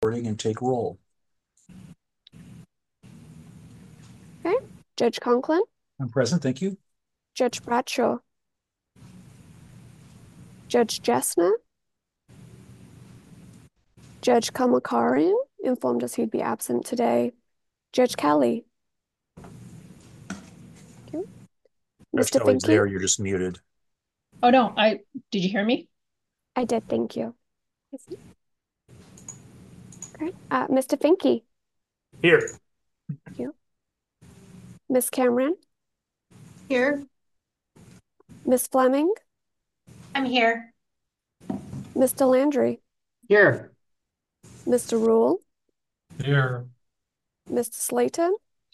recording and take roll. Okay. Judge Conklin, I'm present, thank you. Judge Bradshaw, Judge Jessner, Judge Kamakarian informed us he'd be absent today. Judge Kelly. Judge Mr. Kelly's Finke. there, you're just muted. Oh, no, did you hear me? I did, thank you. Okay. Mr. Finke. Here. Thank you. Miss Cameron. Here. Miss Fleming. I'm here. Mr. Landry. Here. Mr. Rule. Here. Mr. Slayton.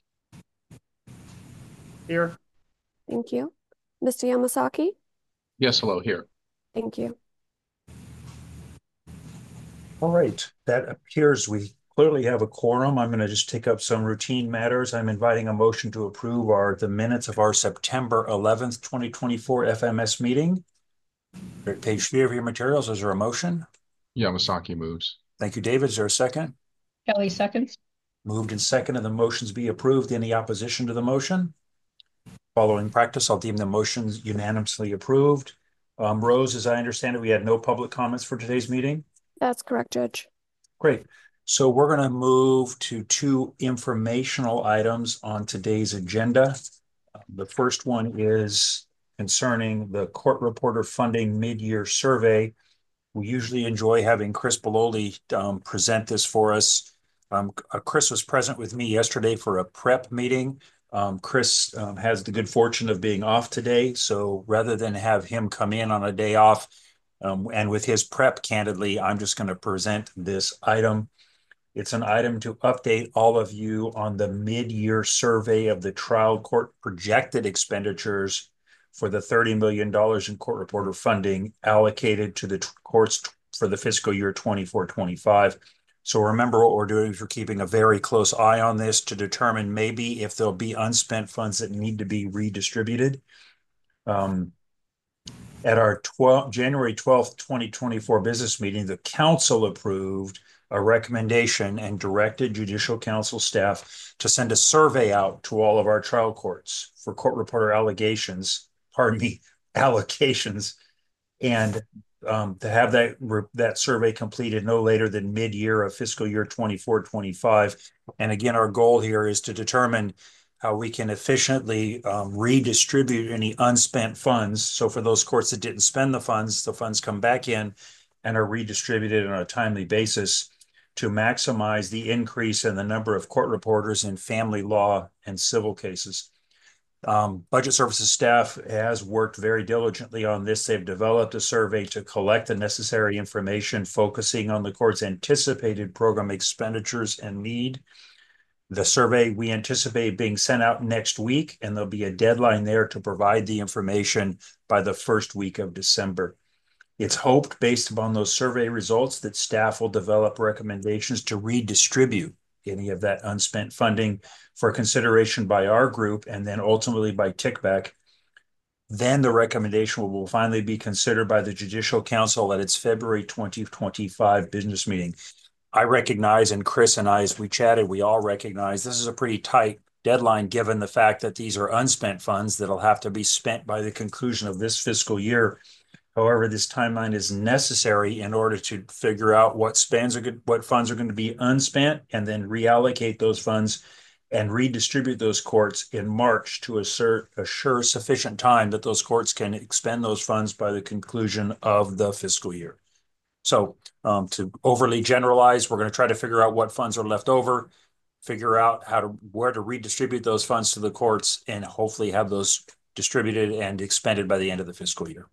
Here. Thank you. Mr. Yamasaki. Yes, hello, here. Thank you. All right, that appears we clearly have a quorum. I'm going to just take up some routine matters. I'm inviting a motion to approve the minutes of our September 11th, 2024 FMS meeting. At page 3 of your materials, is there a motion? Yamasaki moves. Thank you, David. Is there a second? Kelly seconds. Moved and second, and the motions be approved. Any opposition to the motion? Following practice, I'll deem the motions unanimously approved. Rose, as I understand it, we had no public comments for today's meeting? That's correct, Judge. Great. So we're going to move to 2 informational items on today's agenda. The first one is concerning the court reporter funding mid-year survey. We usually enjoy having Chris Bololi present this for us. Chris was present with me yesterday for a prep meeting. Chris has the good fortune of being off today. So rather than have him come in on a day off, and with his prep, candidly, I'm just going to present this item. It's an item to update all of you on the mid-year survey of the trial court projected expenditures for the $30 million in court reporter funding allocated to the courts for the fiscal year 24-25. So remember what we're doing is we're keeping a very close eye on this to determine maybe if there'll be unspent funds that need to be redistributed. At our January 12th, 2024 business meeting, the council approved a recommendation and directed judicial council staff to send a survey out to all of our trial courts for court reporter allocations, and to have that survey completed no later than mid-year of fiscal year 24-25. And again, our goal here is to determine how we can efficiently redistribute any unspent funds. So for those courts that didn't spend the funds come back in and are redistributed on a timely basis to maximize the increase in the number of court reporters in family law and civil cases. Budget Services staff has worked very diligently on this. They've developed a survey to collect the necessary information, focusing on the court's anticipated program expenditures and need. The survey we anticipate being sent out next week, and there'll be a deadline there to provide the information by the first week of December. It's hoped, based upon those survey results, that staff will develop recommendations to redistribute any of that unspent funding for consideration by our group and then ultimately by TICBAC. Then the recommendation will finally be considered by the Judicial Council at its February 2025 business meeting. I recognize, and Chris and I, as we chatted, we all recognize this is a pretty tight deadline given the fact that these are unspent funds that'll have to be spent by the conclusion of this fiscal year. However, this timeline is necessary in order to figure out what funds are going to be unspent and then reallocate those funds and redistribute those courts in March to assure sufficient time that those courts can expend those funds by the conclusion of the fiscal year. So to overly generalize, we're going to try to figure out what funds are left over, figure out where to redistribute those funds to the courts, and hopefully have those distributed and expended by the end of the fiscal year.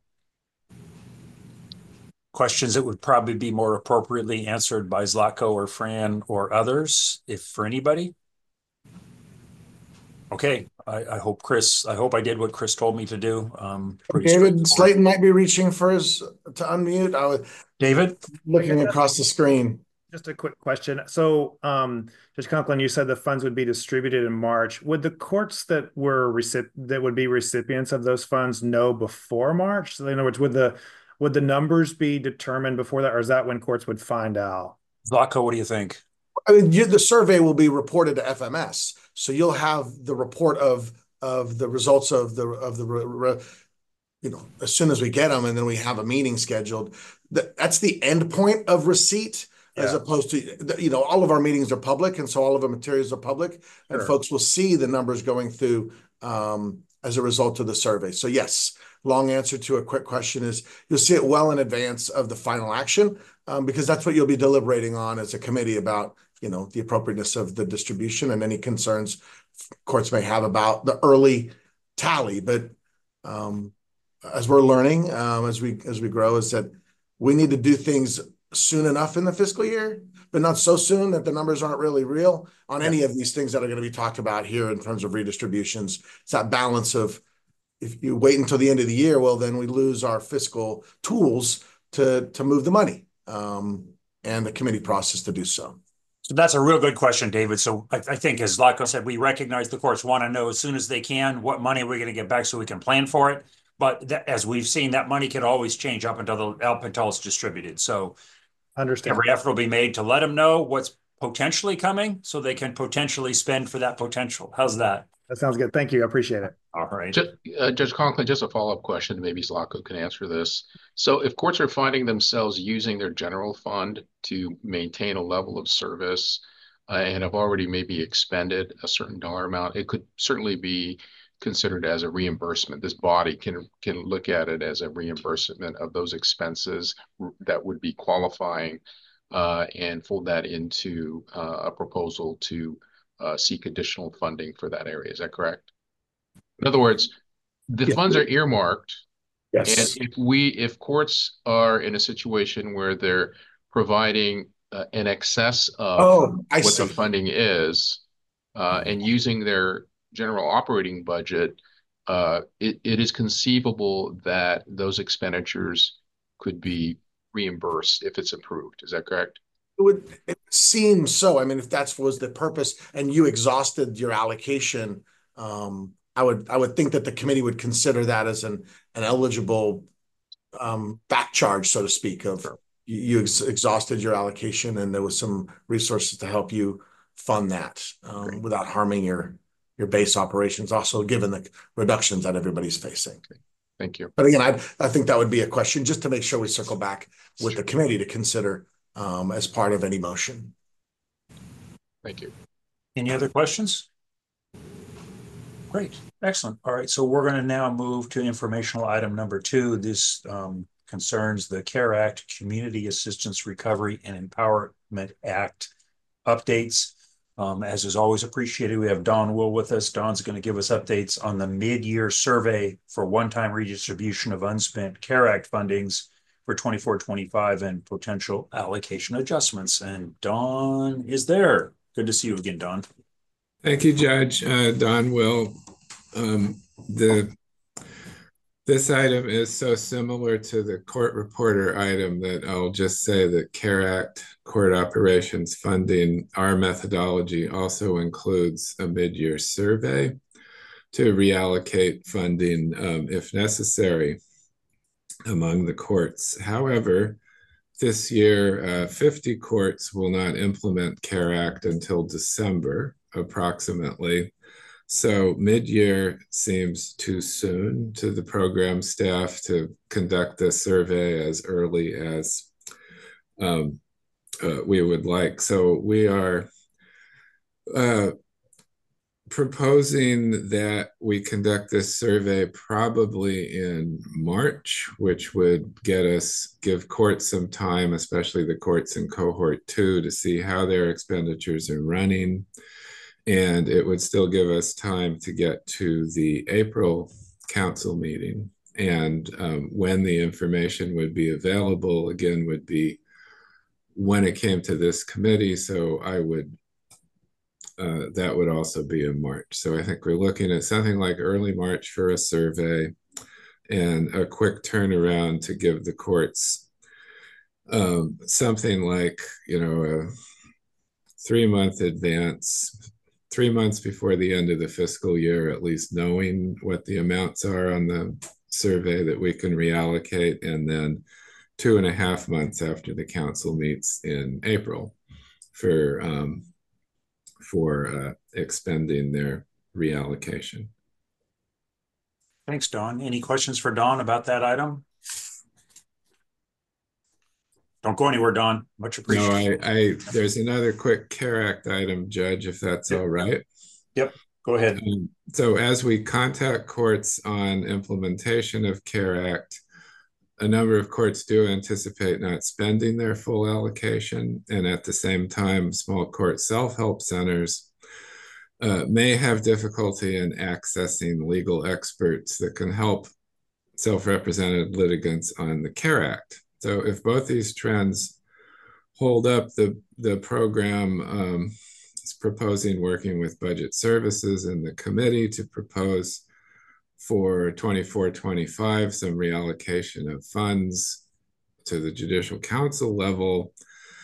Questions that would probably be more appropriately answered by Zlatko or Fran or others, if for anybody. Okay, I hope I did what Chris told me to do. David Slayton might be reaching for his to unmute. I was David looking across the screen. Just a quick question. So, Judge Conklin, you said the funds would be distributed in March. Would the courts that would be recipients of those funds know before March? So, in other words, would the numbers be determined before that, or is that when courts would find out? Zlatko, what do you think? I mean, the survey will be reported to FMS, so you'll have the report of the results of as soon as we get them, and then we have a meeting scheduled. That's the end point of receipt, as Yeah. opposed to, all of our meetings are public, and so all of our materials are public, and Sure. folks will see the numbers going through as a result of the survey. So yes, long answer to a quick question is you'll see it well in advance of the final action, because that's what you'll be deliberating on as a committee about, the appropriateness of the distribution and any concerns courts may have about the early tally. But as we're learning, as we grow, is that we need to do things soon enough in the fiscal year, but not so soon that the numbers aren't really real on any of these things that are going to be talked about here in terms of redistributions. It's that balance of, if you wait until the end of the year, well, then we lose our fiscal tools to move the money, and the committee process to do so. So that's a real good question, David. So I think, as Zlatko said, we recognize the courts want to know as soon as they can what money we're going to get back so we can plan for it. But as we've seen, that money can always change up until it's distributed. So Understand. every effort will be made to let them know what's potentially coming so they can potentially spend for that potential. How's that? That sounds good. Thank you. I appreciate it. All right. Judge Conklin, just a follow-up question. Maybe Zlatko can answer this. So if courts are finding themselves using their general fund to maintain a level of service, and have already maybe expended a certain dollar amount, it could certainly be considered as a reimbursement. This body can look at it as a reimbursement of those expenses that would be qualifying, and fold that into a proposal to seek additional funding for that area. Is that correct? In other words, the funds are earmarked, Yes. and if courts are in a situation where they're providing in excess of I what see. the funding is, and using their general operating budget, it is conceivable that those expenditures could be reimbursed if it's approved. Is that correct? It seems so. I mean, if that was the purpose and you exhausted your allocation, I would think that the committee would consider that as an eligible back charge, so to speak, of you exhausted your allocation and there was some resources to help you fund that without harming your base operations, also given the reductions that everybody's facing. Thank you. But again, I think that would be a question just to make sure we circle back with the committee to consider as part of any motion. Thank you. Any other questions? Great. Excellent. All right. So we're going to now move to informational item number 2. This concerns the CARE Act, Community Assistance Recovery and Empowerment Act updates. As is always appreciated, we have Don Will with us. Don's going to give us updates on the mid-year survey for one-time redistribution of unspent CARE Act fundings for 24-25 and potential allocation adjustments. And Don is there. Good to see you again, Don. Thank you, Judge. Don Will. This item is so similar to the court reporter item that I'll just say that CARE Act court operations funding, our methodology also includes a mid-year survey to reallocate funding if necessary among the courts. However, this year, 50 courts will not implement CARE Act until December, approximately. So mid-year seems too soon to the program staff to conduct this survey as early as we would like. So we are proposing that we conduct this survey probably in March, which would give courts some time, especially the courts in cohort 2, to see how their expenditures are running. And it would still give us time to get to the April council meeting. And when the information would be available, again, would be when it came to this committee. So that would also be in March. So I think we're looking at something like early March for a survey and a quick turnaround to give the courts something like, a 3-month advance, 3 months before the end of the fiscal year, at least knowing what the amounts are on the survey that we can reallocate, and then 2.5 months after the council meets in April for expending their reallocation. Thanks, Don. Any questions for Don about that item? Don't go anywhere, Don. Much appreciated. No, there's another quick CARE Act item, Judge, if that's all right. Yep, go ahead. So as we contact courts on implementation of CARE Act, a number of courts do anticipate not spending their full allocation, and at the same time, small court self-help centers may have difficulty in accessing legal experts that can help self-represented litigants on the CARE Act. So if both these trends hold up, the program is proposing working with Budget Services and the committee to propose for 24-25 some reallocation of funds to the Judicial Council level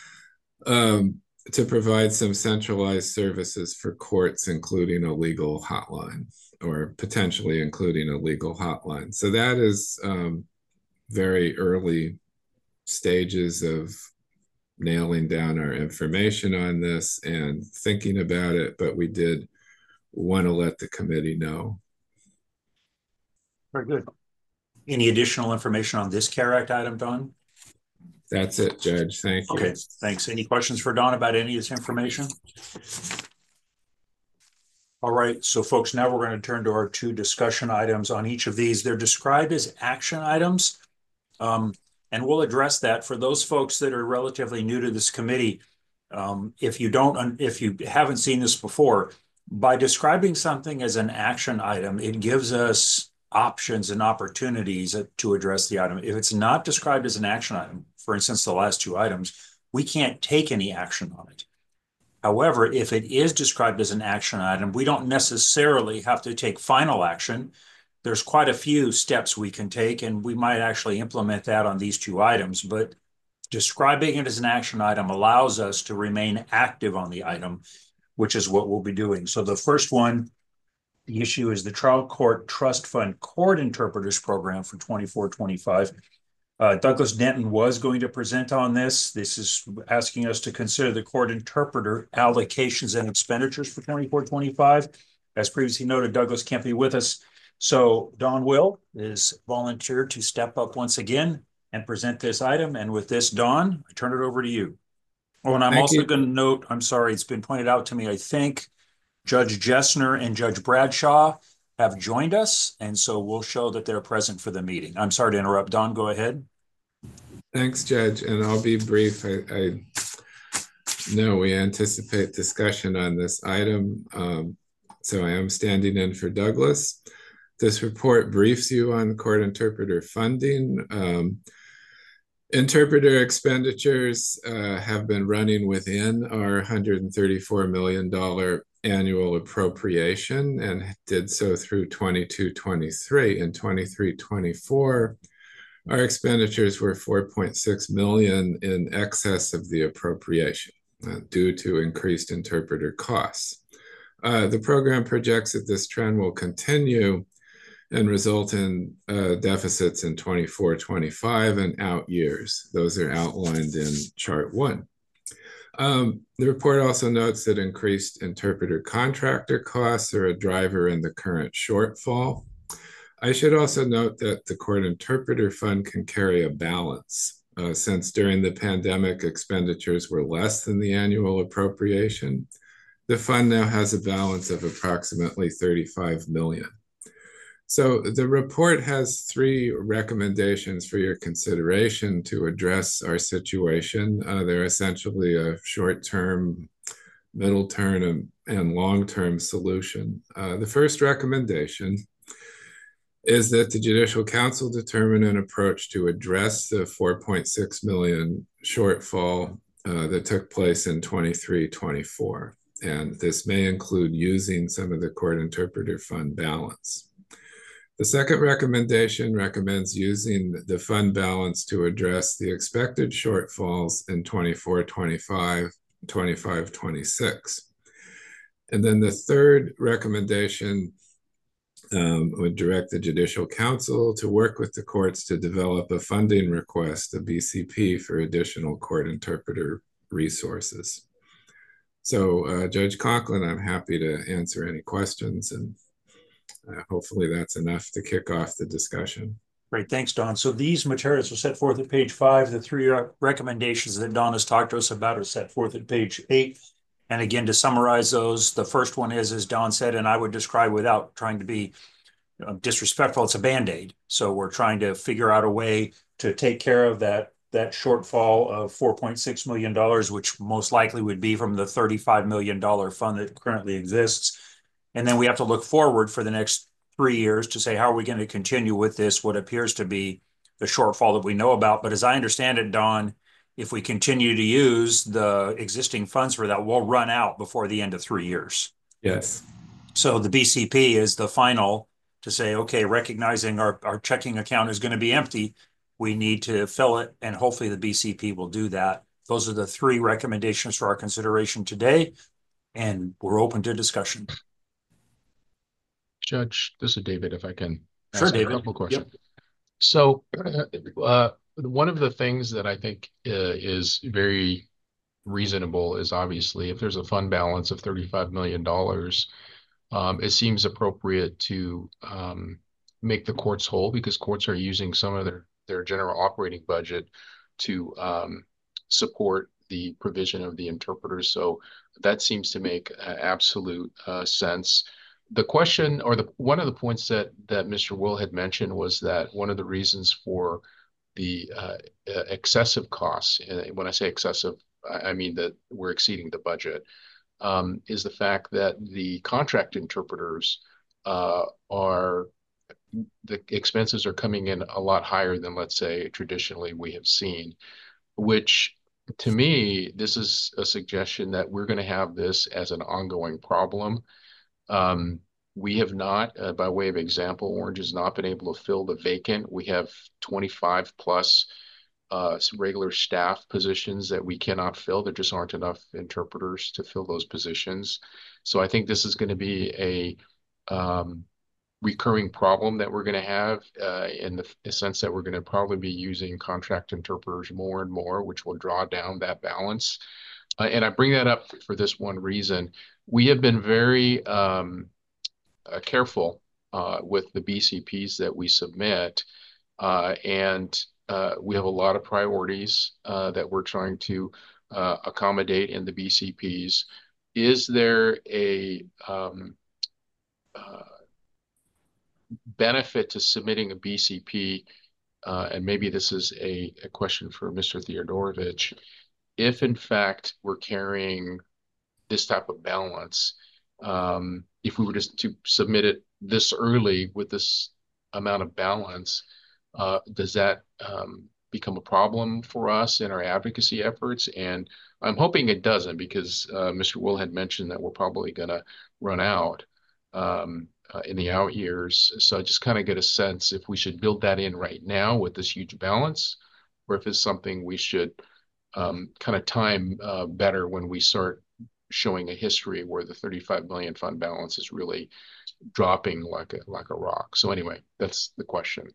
to provide some centralized services for courts, including a legal hotline, or potentially including a legal hotline. So that is very early stages of nailing down our information on this and thinking about it, but we did want to let the committee know. Very good. Any additional information on this CARE Act item, Don? That's it, Judge. Thank you. Okay, thanks. Any questions for Don about any of this information? All right, so folks, now we're going to turn to our 2 discussion items on each of these. They're described as action items, and we'll address that for those folks that are relatively new to this committee. If you haven't seen this before, by describing something as an action item, it gives us options and opportunities to address the item. If it's not described as an action item, for instance, the last 2 items, we can't take any action on it. However, if it is described as an action item, we don't necessarily have to take final action. There's quite a few steps we can take, and we might actually implement that on these 2 items, but describing it as an action item allows us to remain active on the item, which is what we'll be doing. So the first one, the issue is the Trial Court Trust Fund Court Interpreters Program for 24-25. Douglas Denton was going to present on this. This is asking us to consider the court interpreter allocations and expenditures for 24-25. As previously noted, Douglas can't be with us. So Don Will is volunteered to step up once again and present this item. And with this, Don, I turn it over to you. Oh, and I'm also going to note, I'm sorry, it's been pointed out to me, I think Judge Jessner and Judge Bradshaw have joined us, and so we'll show that they're present for the meeting. I'm sorry to interrupt. Don, go ahead. Thanks, Judge, and I'll be brief. I know we anticipate discussion on this item, so I am standing in for Douglas. This report briefs you on court interpreter funding. Interpreter expenditures have been running within our $134 million annual appropriation and did so through 22-23. In 23-24, our expenditures were $4.6 million in excess of the appropriation due to increased interpreter costs. The program projects that this trend will continue and result in deficits in 24-25 and out years. Those are outlined in Chart 1. The report also notes that increased interpreter contractor costs are a driver in the current shortfall. I should also note that the Court Interpreter Fund can carry a balance. Since during the pandemic, expenditures were less than the annual appropriation, the fund now has a balance of approximately $35 million. So the report has 3 recommendations for your consideration to address our situation. They're essentially a short-term, middle-term, and long-term solution. The first recommendation is that the Judicial Council determine an approach to address the $4.6 million shortfall that took place in 23-24. And this may include using some of the Court Interpreter Fund balance. The second recommendation recommends using the fund balance to address the expected shortfalls in 24-25, 25-26. And then the third recommendation would direct the Judicial Council to work with the courts to develop a funding request, a BCP, for additional court interpreter resources. So, Judge Conklin, I'm happy to answer any questions, and hopefully that's enough to kick off the discussion. Great, thanks, Don. So these materials are set forth at page 5. The 3 recommendations that Don has talked to us about are set forth at page 8. And again, to summarize those, the first one is, as Don said, and I would describe without trying to be disrespectful, it's a Band-Aid. So we're trying to figure out a way to take care of that shortfall of $4.6 million, which most likely would be from the $35 million fund that currently exists. And then we have to look forward for the next 3 years to say, how are we going to continue with this, what appears to be the shortfall that we know about. But as I understand it, Don, if we continue to use the existing funds for that, we'll run out before the end of 3 years. Yes. So the BCP is the final to say, okay, recognizing our checking account is going to be empty, we need to fill it, and hopefully the BCP will do that. Those are the 3 recommendations for our consideration today, and we're open to discussion. Judge, this is David, if I can Sure, ask David. a couple of questions. Yep. So one of the things that I think is very reasonable is obviously if there's a fund balance of $35 million, it seems appropriate to make the courts whole, because courts are using some of their general operating budget to support the provision of the interpreters. So that seems to make absolute sense. The question, or one of the points that Mr. Will had mentioned, was that one of the reasons for the excessive costs, and when I say excessive, I mean that we're exceeding the budget, is the fact that the contract interpreters the expenses are coming in a lot higher than, let's say, traditionally we have seen, which to me, this is a suggestion that we're going to have this as an ongoing problem. We have not, by way of example, Orange has not been able to fill the vacant. We have 25 plus regular staff positions that we cannot fill. There just aren't enough interpreters to fill those positions. So I think this is going to be a recurring problem that we're going to have in the sense that we're going to probably be using contract interpreters more and more, which will draw down that balance. And I bring that up for this one reason. We have been very careful with the BCPs that we submit, and we have a lot of priorities that we're trying to accommodate in the BCPs. Is there a benefit to submitting a BCP, and maybe this is a question for Mr. Theodorovich, if in fact we're carrying this type of balance, if we were just to submit it this early with this amount of balance, does that become a problem for us in our advocacy efforts? And I'm hoping it doesn't, because Mr. Will had mentioned that we're probably going to run out in the out years. So I just kind of get a sense if we should build that in right now with this huge balance, or if it's something we should kind of time better when we start showing a history where the 35 million fund balance is really dropping like a rock. So anyway, that's the question.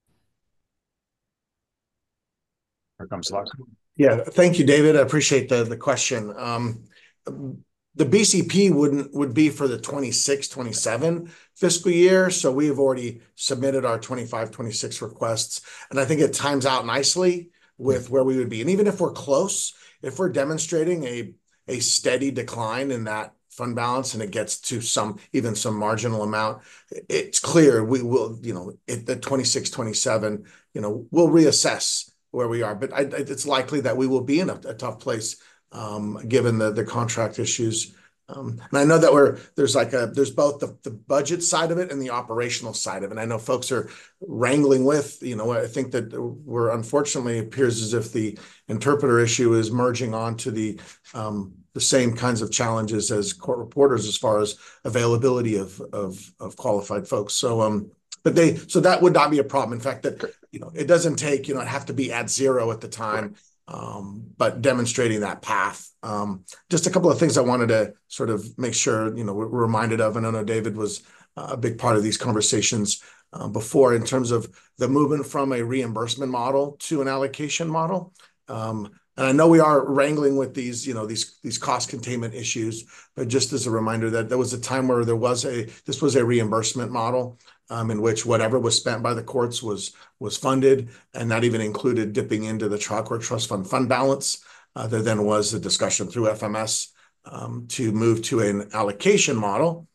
Here comes Locke. Yeah, thank you, David. I appreciate the question. The BCP would be for the 26-27 fiscal year. So we have already submitted our 25-26 requests. And I think it times out nicely with where we would be. And even if we're close, if we're demonstrating a steady decline in that fund balance and it gets to even some marginal amount, it's clear we will, at the 26-27, we'll reassess where we are. But it's likely that we will be in a tough place given the contract issues. And I know that there's both the budget side of it and the operational side of it. And I know folks are wrangling with, I think that unfortunately appears as if the interpreter issue is merging onto the same kinds of challenges as court reporters as far as availability of qualified folks. So so that would not be a problem. In fact, that it doesn't take it have to be at zero at the time. But demonstrating that path. Just a couple of things I wanted to sort of make sure we're reminded of, and I know David was a big part of these conversations before in terms of the movement from a reimbursement model to an allocation model. And I know we are wrangling with these, these cost containment issues, but just as a reminder that there was a time where this was a reimbursement model in which whatever was spent by the courts was funded, and that even included dipping into the trial court trust fund balance. There then was a discussion through FMS to move to an allocation model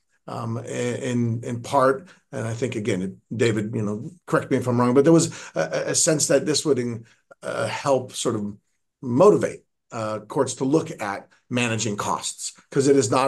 in part. And I think, again, David, correct me if I'm wrong, but there was a sense that this would help sort of motivate courts to look at managing costs, because it is not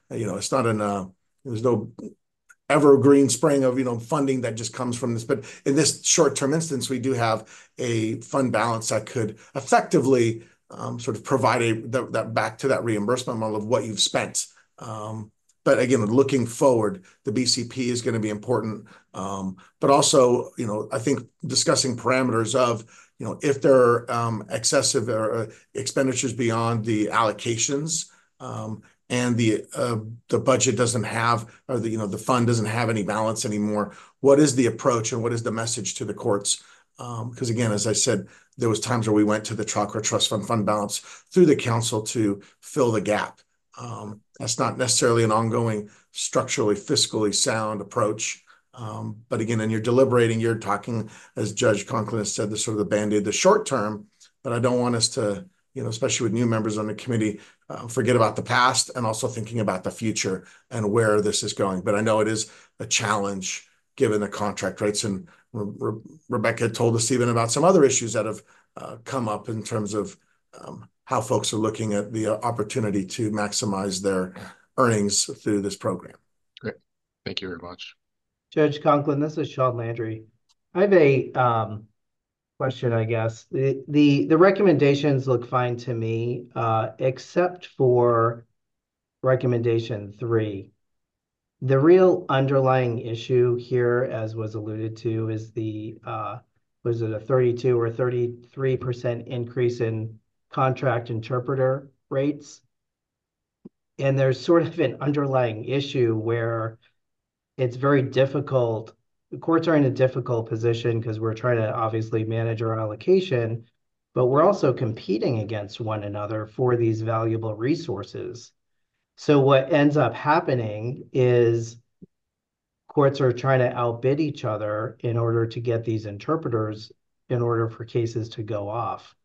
there's no evergreen spring of funding that just comes from this. But in this short-term instance, we do have a fund balance that could effectively sort of provide that back to that reimbursement model of what you've spent. But again, looking forward, the BCP is going to be important. But also, I think discussing parameters of, if there are excessive expenditures beyond the allocations, and the budget doesn't have, or the fund doesn't have any balance anymore, what is the approach and what is the message to the courts? Because again, as I said, there was times where we went to the trial court trust fund balance through the council to fill the gap. That's not necessarily an ongoing, structurally, fiscally sound approach. But again, and you're deliberating, you're talking, as Judge Conklin has said, the sort of the Band-Aid, the short term, but I don't want us to, especially with new members on the committee, forget about the past and also thinking about the future and where this is going. But I know it is a challenge given the contract rates. And Rebecca told us even about some other issues that have come up in terms of how folks are looking at the opportunity to maximize their earnings through this program. Great. Thank you very much. Judge Conklin, this is Sean Landry. I have a question, I guess. The recommendations look fine to me, except for recommendation 3. The real underlying issue here, as was alluded to, is was it a 32 or 33% increase in contract interpreter rates? And there's sort of an underlying issue where it's very difficult. The courts are in a difficult position because we're trying to obviously manage our allocation, but we're also competing against one another for these valuable resources. So what ends up happening is courts are trying to outbid each other in order to get these interpreters in order for cases to go off.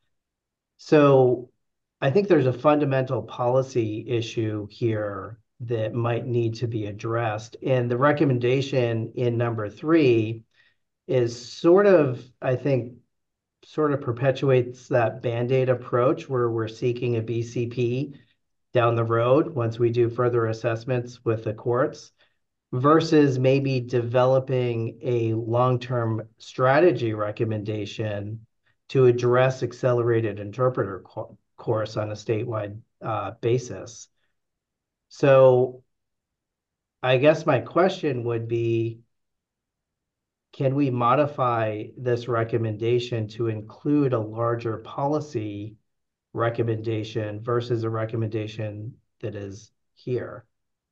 So I think there's a fundamental policy issue here that might need to be addressed. And the recommendation in number 3 is sort of, I think, sort of perpetuates that Band-Aid approach where we're seeking a BCP down the road once we do further assessments with the courts, versus maybe developing a long-term strategy recommendation to address accelerated interpreter course on a statewide basis. So I guess my question would be, can we modify this recommendation to include a larger policy recommendation versus a recommendation that is here?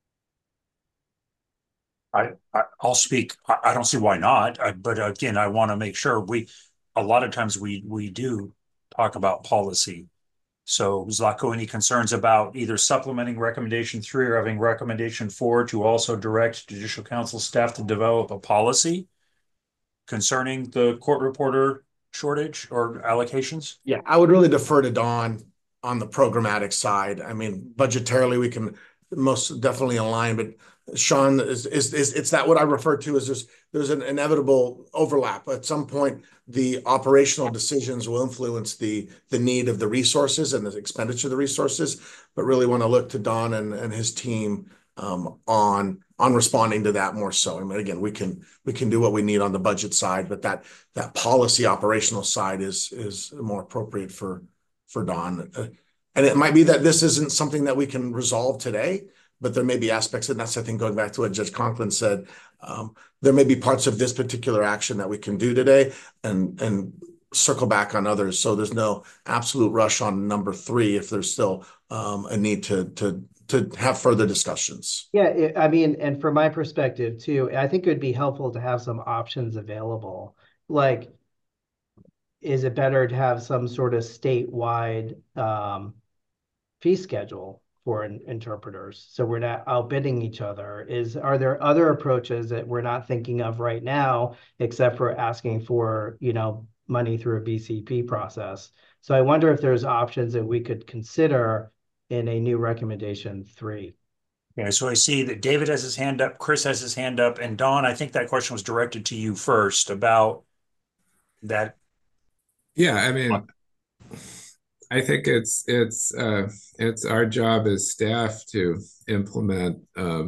I'll speak. I don't see why not. But again, I want to make sure a lot of times we do talk about policy. So Zlatko, any concerns about either supplementing recommendation 3 or having recommendation 4 to also direct Judicial Council staff to develop a policy concerning the court reporter shortage or allocations? Yeah, I would really defer to Dawn on the programmatic side. I mean, budgetarily, we can most definitely align, but Sean, it's that what I refer to as there's an inevitable overlap. At some point, the operational decisions will influence the need of the resources and the expenditure of the resources, but really want to look to Don and his team on responding to that more so. I mean, again, we can do what we need on the budget side, but that policy operational side is more appropriate for Don. And it might be that this isn't something that we can resolve today, but there may be aspects, and that's, I think, going back to what Judge Conklin said, there may be parts of this particular action that we can do today and circle back on others. So there's no absolute rush on number 3 if there's still a need to to have further discussions. Yeah, I mean, and from my perspective too, I think it would be helpful to have some options available. Like, is it better to have some sort of statewide fee schedule for interpreters so we're not outbidding each other? Are there other approaches that we're not thinking of right now, except for asking for, money through a BCP process? So I wonder if there's options that we could consider in a new recommendation 3. Okay, so I see that David has his hand up, Chris has his hand up, and Don, I think that question was directed to you first about that. Yeah, I mean, I think it's our job as staff to implement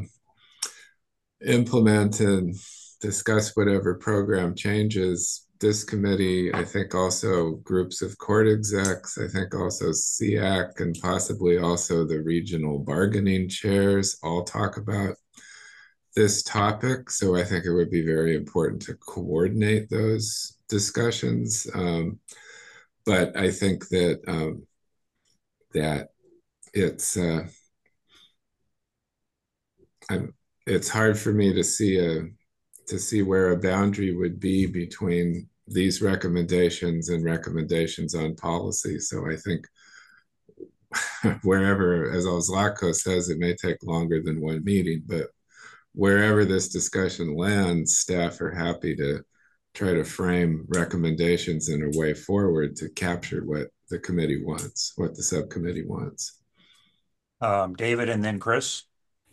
and discuss whatever program changes. This committee, I think also groups of court execs, I think also SEAC and possibly also the regional bargaining chairs all talk about this topic. So I think it would be very important to coordinate those discussions. But I think that that it's hard for me to see where a boundary would be between these recommendations and recommendations on policy. So I think wherever, as Zlatko says, it may take longer than one meeting, but wherever this discussion lands, staff are happy to try to frame recommendations in a way forward to capture what the committee wants, what the subcommittee wants. David and then Chris.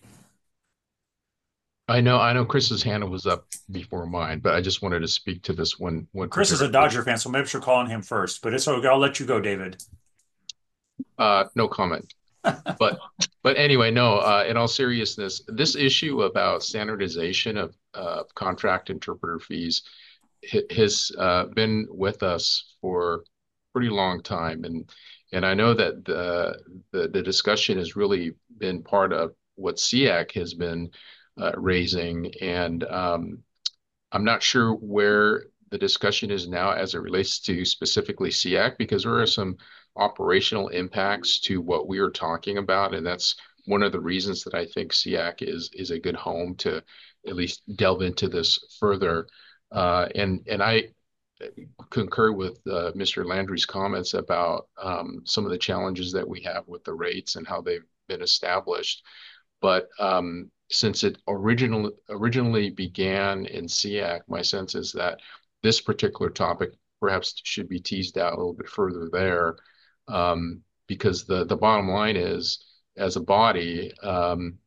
I know Chris's hand was up before mine, but I just wanted to speak to this one. Chris is a Dodger fan, so maybe we're calling him first, but it's okay. I'll let you go, David. No comment. But anyway, no, in all seriousness, this issue about standardization of contract interpreter fees has been with us for a pretty long time. And I know that the discussion has really been part of what SEAC has been raising. And I'm not sure where the discussion is now as it relates to specifically SEAC, because there are some operational impacts to what we are talking about. And that's one of the reasons that I think SEAC is a good home to at least delve into this further. And I concur with Mr. Landry's comments about some of the challenges that we have with the rates and how they've been established. But since it originally began in SEAC, my sense is that this particular topic perhaps should be teased out a little bit further there, because the bottom line is, as a body, and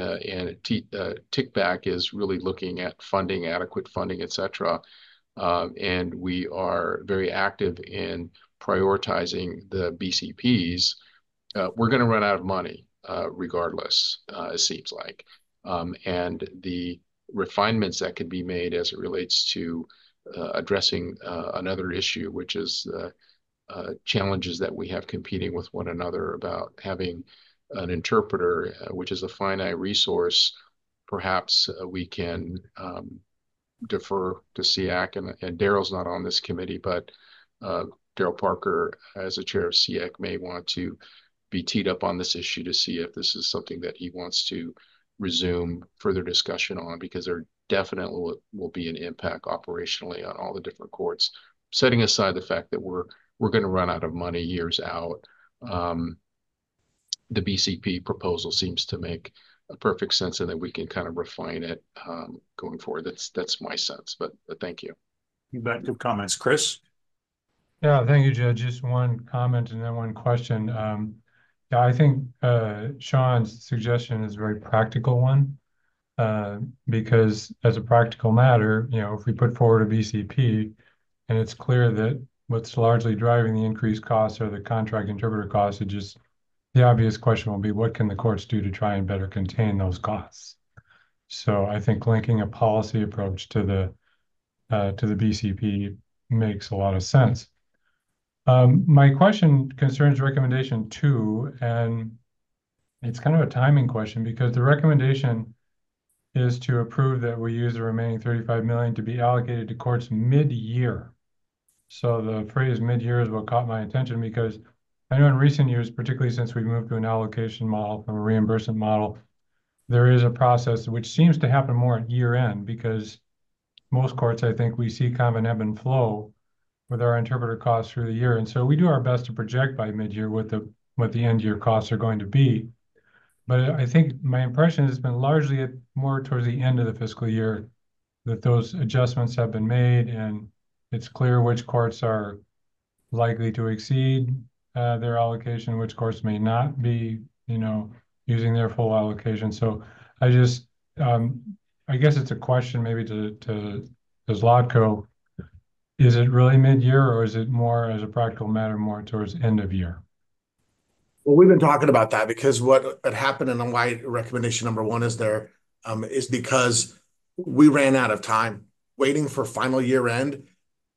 TICBAC is really looking at funding, adequate funding, et cetera. And we are very active in prioritizing the BCPs. We're going to run out of money regardless, it seems like. And the refinements that could be made as it relates to addressing another issue, which is challenges that we have competing with one another about having an interpreter, which is a finite resource. Perhaps we can defer to SEAC, and Daryl's not on this committee, but Daryl Parker, as a chair of SEAC, may want to be teed up on this issue to see if this is something that he wants to resume further discussion on, because there definitely will be an impact operationally on all the different courts, setting aside the fact that we're going to run out of money years out. The BCP proposal seems to make a perfect sense, and that we can kind of refine it going forward. That's my sense, but thank you. You bet. Good comments. Chris? Yeah, thank you, Judge. Just one comment and then one question. Yeah, I think Sean's suggestion is a very practical one, because as a practical matter, if we put forward a BCP and it's clear that what's largely driving the increased costs are the contract interpreter costs, the obvious question will be, what can the courts do to try and better contain those costs? So I think linking a policy approach to the BCP makes a lot of sense. My question concerns recommendation 2, and it's kind of a timing question, because the recommendation is to approve that we use the remaining $35 million to be allocated to courts mid-year. So the phrase mid-year is what caught my attention, because I know in recent years, particularly since we moved to an allocation model from a reimbursement model, there is a process which seems to happen more at year end because most courts, I think, we see kind of an ebb and flow with our interpreter costs through the year. And so we do our best to project by mid-year what the end year costs are going to be. But I think my impression has been largely more towards the end of the fiscal year that those adjustments have been made, and it's clear which courts are likely to exceed their allocation, which courts may not be, using their full allocation. So I just, I guess it's a question maybe to Zlatko. Is it really mid-year, or is it more, as a practical matter, more towards end of year? Well, we've been talking about that because what had happened and why recommendation number one is there is because we ran out of time waiting for final year end.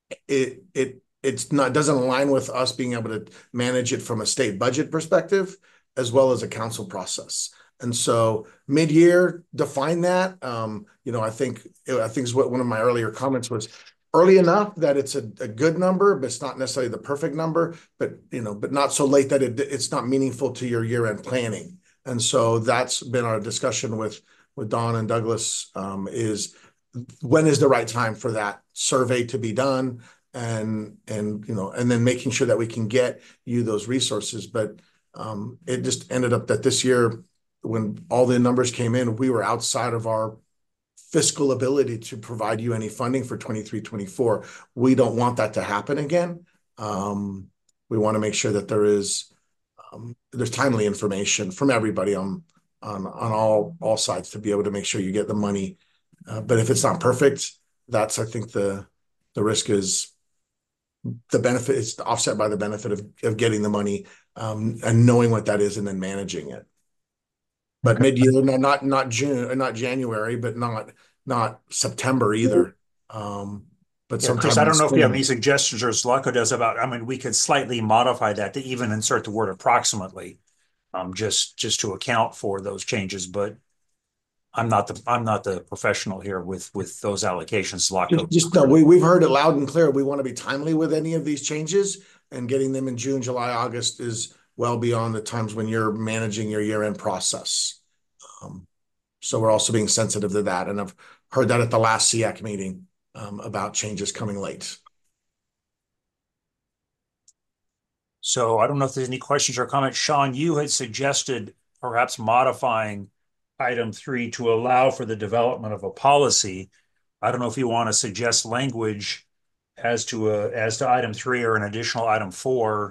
Doesn't align with us being able to manage it from a state budget perspective as well as a council process. And so mid-year, define that. I think is what one of my earlier comments was, early enough that it's a good number, but it's not necessarily the perfect number, but not so late that it's not meaningful to your year-end planning. And so that's been our discussion with Don and Douglas, is when is the right time for that survey to be done, and then making sure that we can get you those resources. But it just ended up that this year, when all the numbers came in, we were outside of our fiscal ability to provide you any funding for 23-24. We don't want that to happen again. We want to make sure that there's timely information from everybody on all sides to be able to make sure you get the money. But if it's not perfect, I think the risk is the benefit is offset by the benefit of getting the money, and knowing what that is and then managing it. But mid-year, not June or not January, but not September either. But sometimes, Chris, I don't know if you have any suggestions, or Zlatko does, about, we could slightly modify that to even insert the word approximately, just to account for those changes. But I'm not the professional here with those allocations, Zlatko. We've heard it loud and clear. We want to be timely with any of these changes, and getting them in June, July, August is well beyond the times when you're managing your year-end process. So we're also being sensitive to that. And I've heard that at the last SEAC meeting about changes coming late. So I don't know if there's any questions or comments. Sean, you had suggested perhaps modifying item 3 to allow for the development of a policy. I don't know if you want to suggest language as to item 3 or an additional item 4,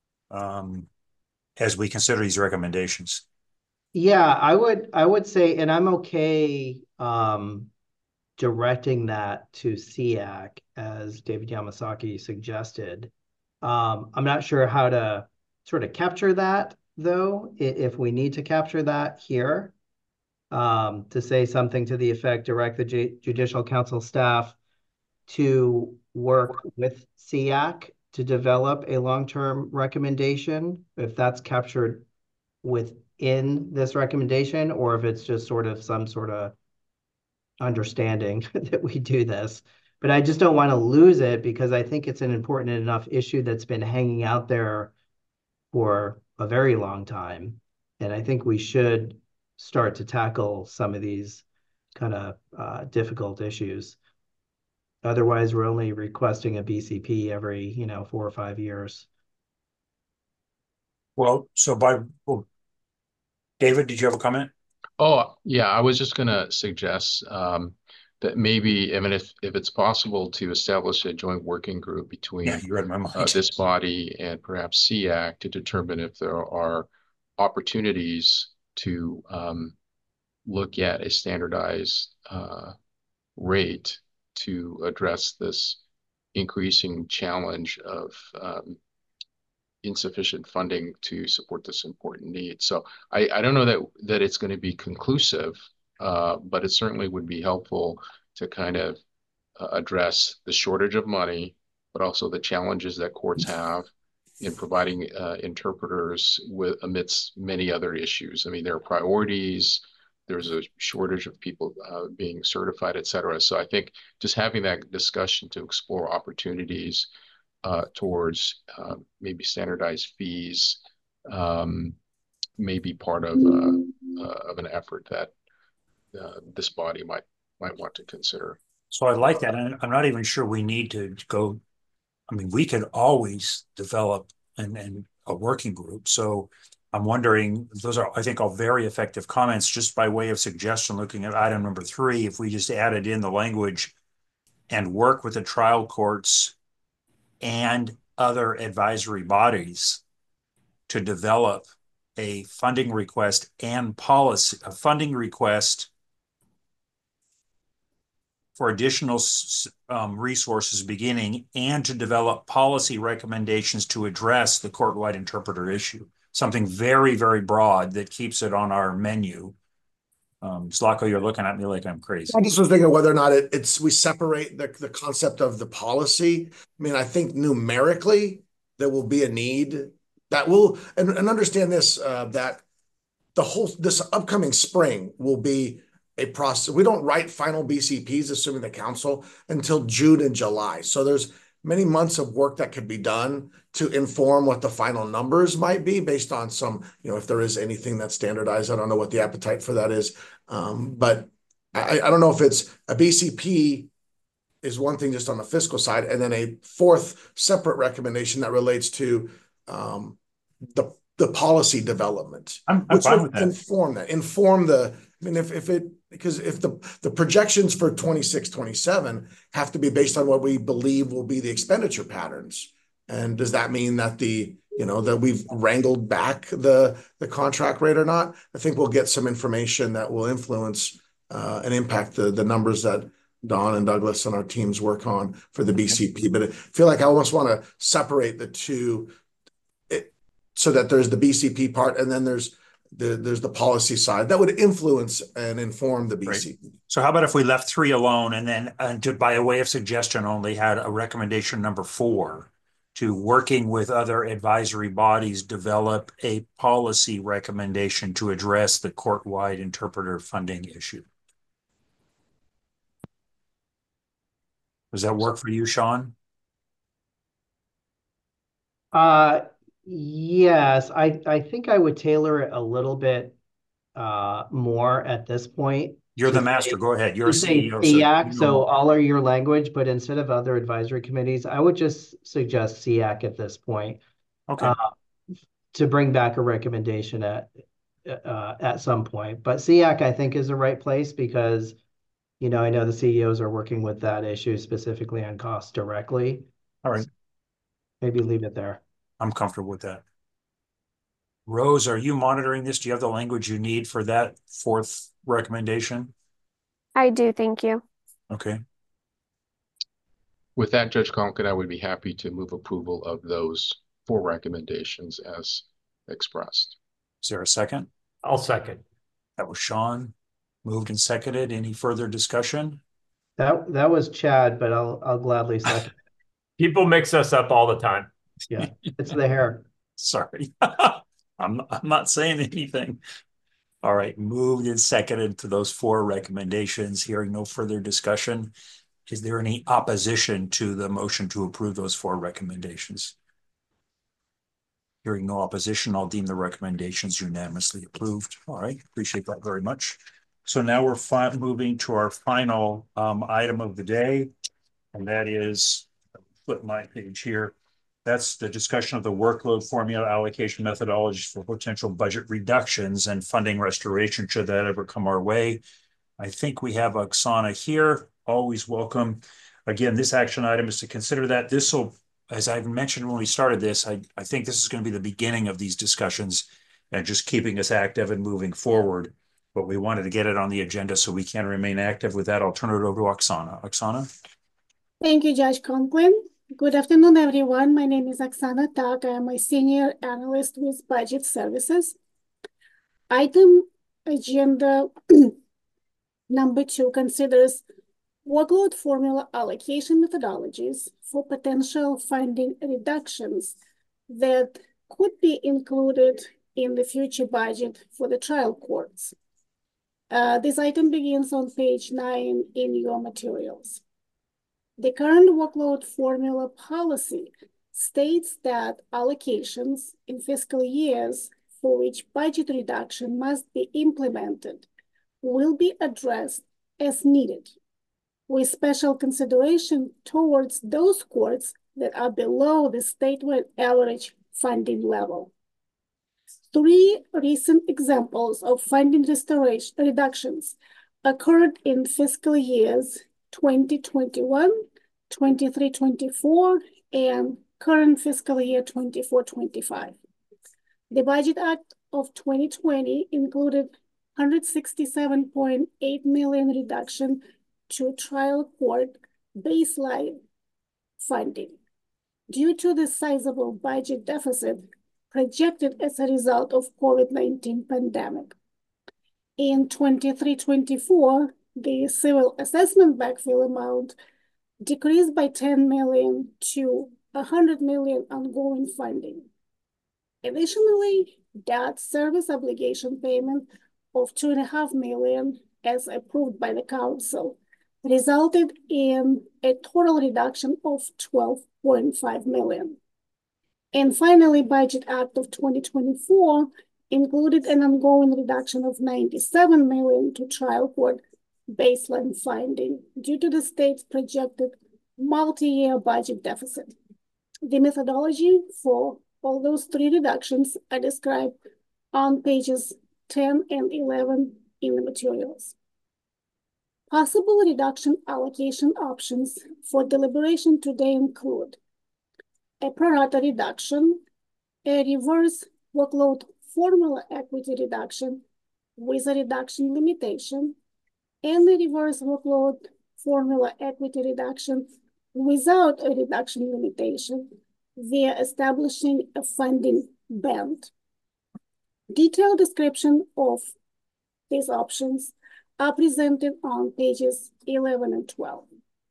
as we consider these recommendations. Yeah, I would say, and I'm okay directing that to SEAC as David Yamasaki suggested. I'm not sure how to sort of capture that, though, if we need to capture that here, to say something to the effect, direct the Judicial Council staff to work with SEAC to develop a long-term recommendation, if that's captured within this recommendation, or if it's just sort of some sort of understanding that we do this. But I just don't want to lose it, because I think it's an important enough issue that's been hanging out there for a very long time. And I think we should start to tackle some of these kind of difficult issues. Otherwise, we're only requesting a BCP every, 4 or 5 years. Well, David, did you have a comment? Oh, yeah, I was just going to suggest that maybe, if it's possible to establish a joint working group between you read my mind. This body and perhaps SEAC to determine if there are opportunities to look at a standardized rate to address this increasing challenge of insufficient funding to support this important need. So I don't know that it's going to be conclusive, but it certainly would be helpful to kind of address the shortage of money, but also the challenges that courts have in providing interpreters amidst many other issues. There are priorities, there's a shortage of people being certified, et cetera. So I think just having that discussion to explore opportunities towards maybe standardized fees, may be part of an effort that this body might want to consider. So I like that. And I'm not even sure we need to go. I mean, we could always develop and a working group. So I'm wondering, those are, I think, all very effective comments. Just by way of suggestion, looking at item number 3, if we just added in the language and work with the trial courts and other advisory bodies to develop a funding request and policy, a funding request for additional resources beginning, and to develop policy recommendations to address the court-wide interpreter issue. Something very, very broad that keeps it on our menu. Zlatko, you're looking at me like I'm crazy. I just was thinking whether or not we separate the concept of the policy. I mean, I think numerically there will be a need that will, and understand this, that this upcoming spring will be a process. We don't write final BCPs, assuming the council, until June and July. So there's many months of work that could be done to inform what the final numbers might be based on some, if there is anything that's standardized. I don't know what the appetite for that is. But I don't know if it's a BCP is one thing just on the fiscal side, and then a fourth separate recommendation that relates to the policy development. I'm which fine would with that. inform the, I mean, because if the projections for 26, 27 have to be based on what we believe will be the expenditure patterns. And does that mean that that we've wrangled back the contract rate or not? I think we'll get some information that will influence and impact the numbers that Don and Douglas and our teams work on for the BCP. But I feel like I almost want to separate the two, so that there's the BCP part and then there's the policy side that would influence and inform the BCP. Right. So how about if we left 3 alone, and then by a way of suggestion only had a recommendation number 4 to working with other advisory bodies, develop a policy recommendation to address the court-wide interpreter funding issue. Does that work for you, Sean? Yes, I think I would tailor it a little bit more at this point. You're the master. Go ahead. You're a CEO. SEAC, so all are your language, but instead of other advisory committees, I would just suggest SEAC at this point. Okay. To bring back a recommendation at some point. But SEAC, I think, is the right place because, I know the CEOs are working with that issue specifically on costs directly. All right. Maybe leave it there. I'm comfortable with that. Rose, are you monitoring this? Do you have the language you need for that 4th recommendation? I do, thank you. Okay. With that, Judge Conklin, I would be happy to move approval of those 4 recommendations as expressed. Is there a second? I'll second. That was Sean. Moved and seconded. Any further discussion? That was Chad, but I'll gladly second. People mix us up all the time. Yeah, it's the hair. Sorry. I'm not saying anything. All right, moved and seconded to those 4 recommendations. Hearing no further discussion, is there any opposition to the motion to approve those 4 recommendations? Hearing no opposition, I'll deem the recommendations unanimously approved. All right, appreciate that very much. So now we're moving to our final item of the day, and that is, flip my page here. That's the discussion of the workload formula allocation methodologies for potential budget reductions and funding restoration should that ever come our way. I think we have Oksana here. Always welcome. Again, this action item is to consider that. This will, as I've mentioned when we started this, I think this is going to be the beginning of these discussions and just keeping us active and moving forward. But we wanted to get it on the agenda so we can remain active. With that, I'll turn it over to Oksana. Oksana? Thank you, Judge Conklin. Good afternoon, everyone. My name is Oksana Tak. I am a senior analyst with Budget Services. Item agenda number 2 considers workload formula allocation methodologies for potential funding reductions that could be included in the future budget for the trial courts. This item begins on page 9 in your materials. The current workload formula policy states that allocations in fiscal years for which budget reduction must be implemented will be addressed as needed, with special consideration towards those courts that are below the statewide average funding level. 3 recent examples of funding reductions occurred in fiscal years 2021, 23-24, and current fiscal year 24-25. The Budget Act of 2020 included $167.8 million reduction to trial court baseline funding due to the sizable budget deficit projected as a result of COVID-19 pandemic. In 23-24, the civil assessment backfill amount decreased by $10 million to $100 million ongoing funding. Additionally, debt service obligation payment of $2.5 million, as approved by the council, resulted in a total reduction of $12.5 million. And finally, Budget Act of 2024 included an ongoing reduction of $97 million to trial court baseline funding due to the state's projected multi-year budget deficit. The methodology for all those 3 reductions are described on pages 10 and 11 in the materials. Possible reduction allocation options for deliberation today include a pro rata reduction, a reverse workload formula equity reduction with a reduction limitation, and a reverse workload formula equity reduction without a reduction limitation via establishing a funding band. Detailed description of these options are presented on pages 11 and 12.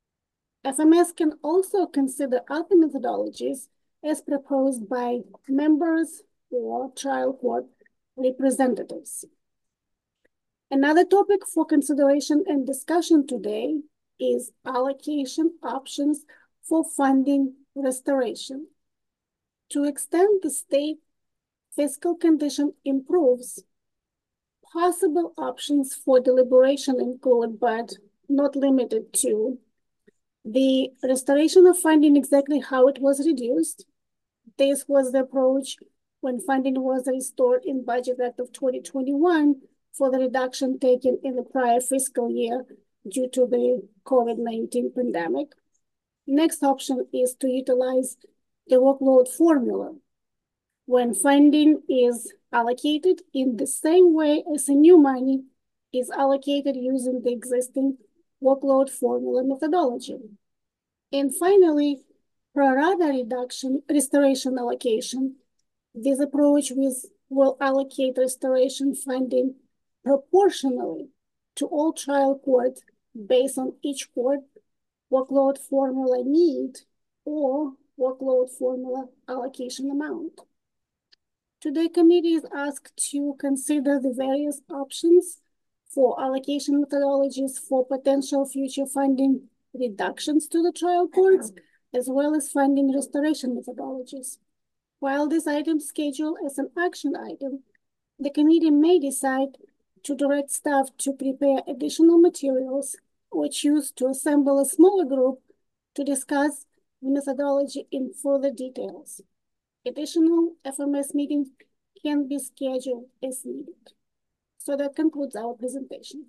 FMS can also consider other methodologies as proposed by members or trial court representatives. Another topic for consideration and discussion today is allocation options for funding restoration. To extent the state fiscal condition improves, possible options for deliberation include, but not limited to, the restoration of funding exactly how it was reduced. This was the approach when funding was restored in Budget Act of 2021 for the reduction taken in the prior fiscal year due to the COVID-19 pandemic. Next option is to utilize the workload formula when funding is allocated in the same way as the new money is allocated using the existing workload formula methodology. And finally, pro rata restoration allocation. This approach will allocate restoration funding proportionally to all trial courts based on each court workload formula need or workload formula allocation amount. Today, committee is asked to consider the various options for allocation methodologies for potential future funding reductions to the trial courts, as well as funding restoration methodologies. While this item is scheduled as an action item, the committee may decide to direct staff to prepare additional materials or choose to assemble a smaller group to discuss the methodology in further details. Additional FMS meetings can be scheduled as needed. So that concludes our presentation.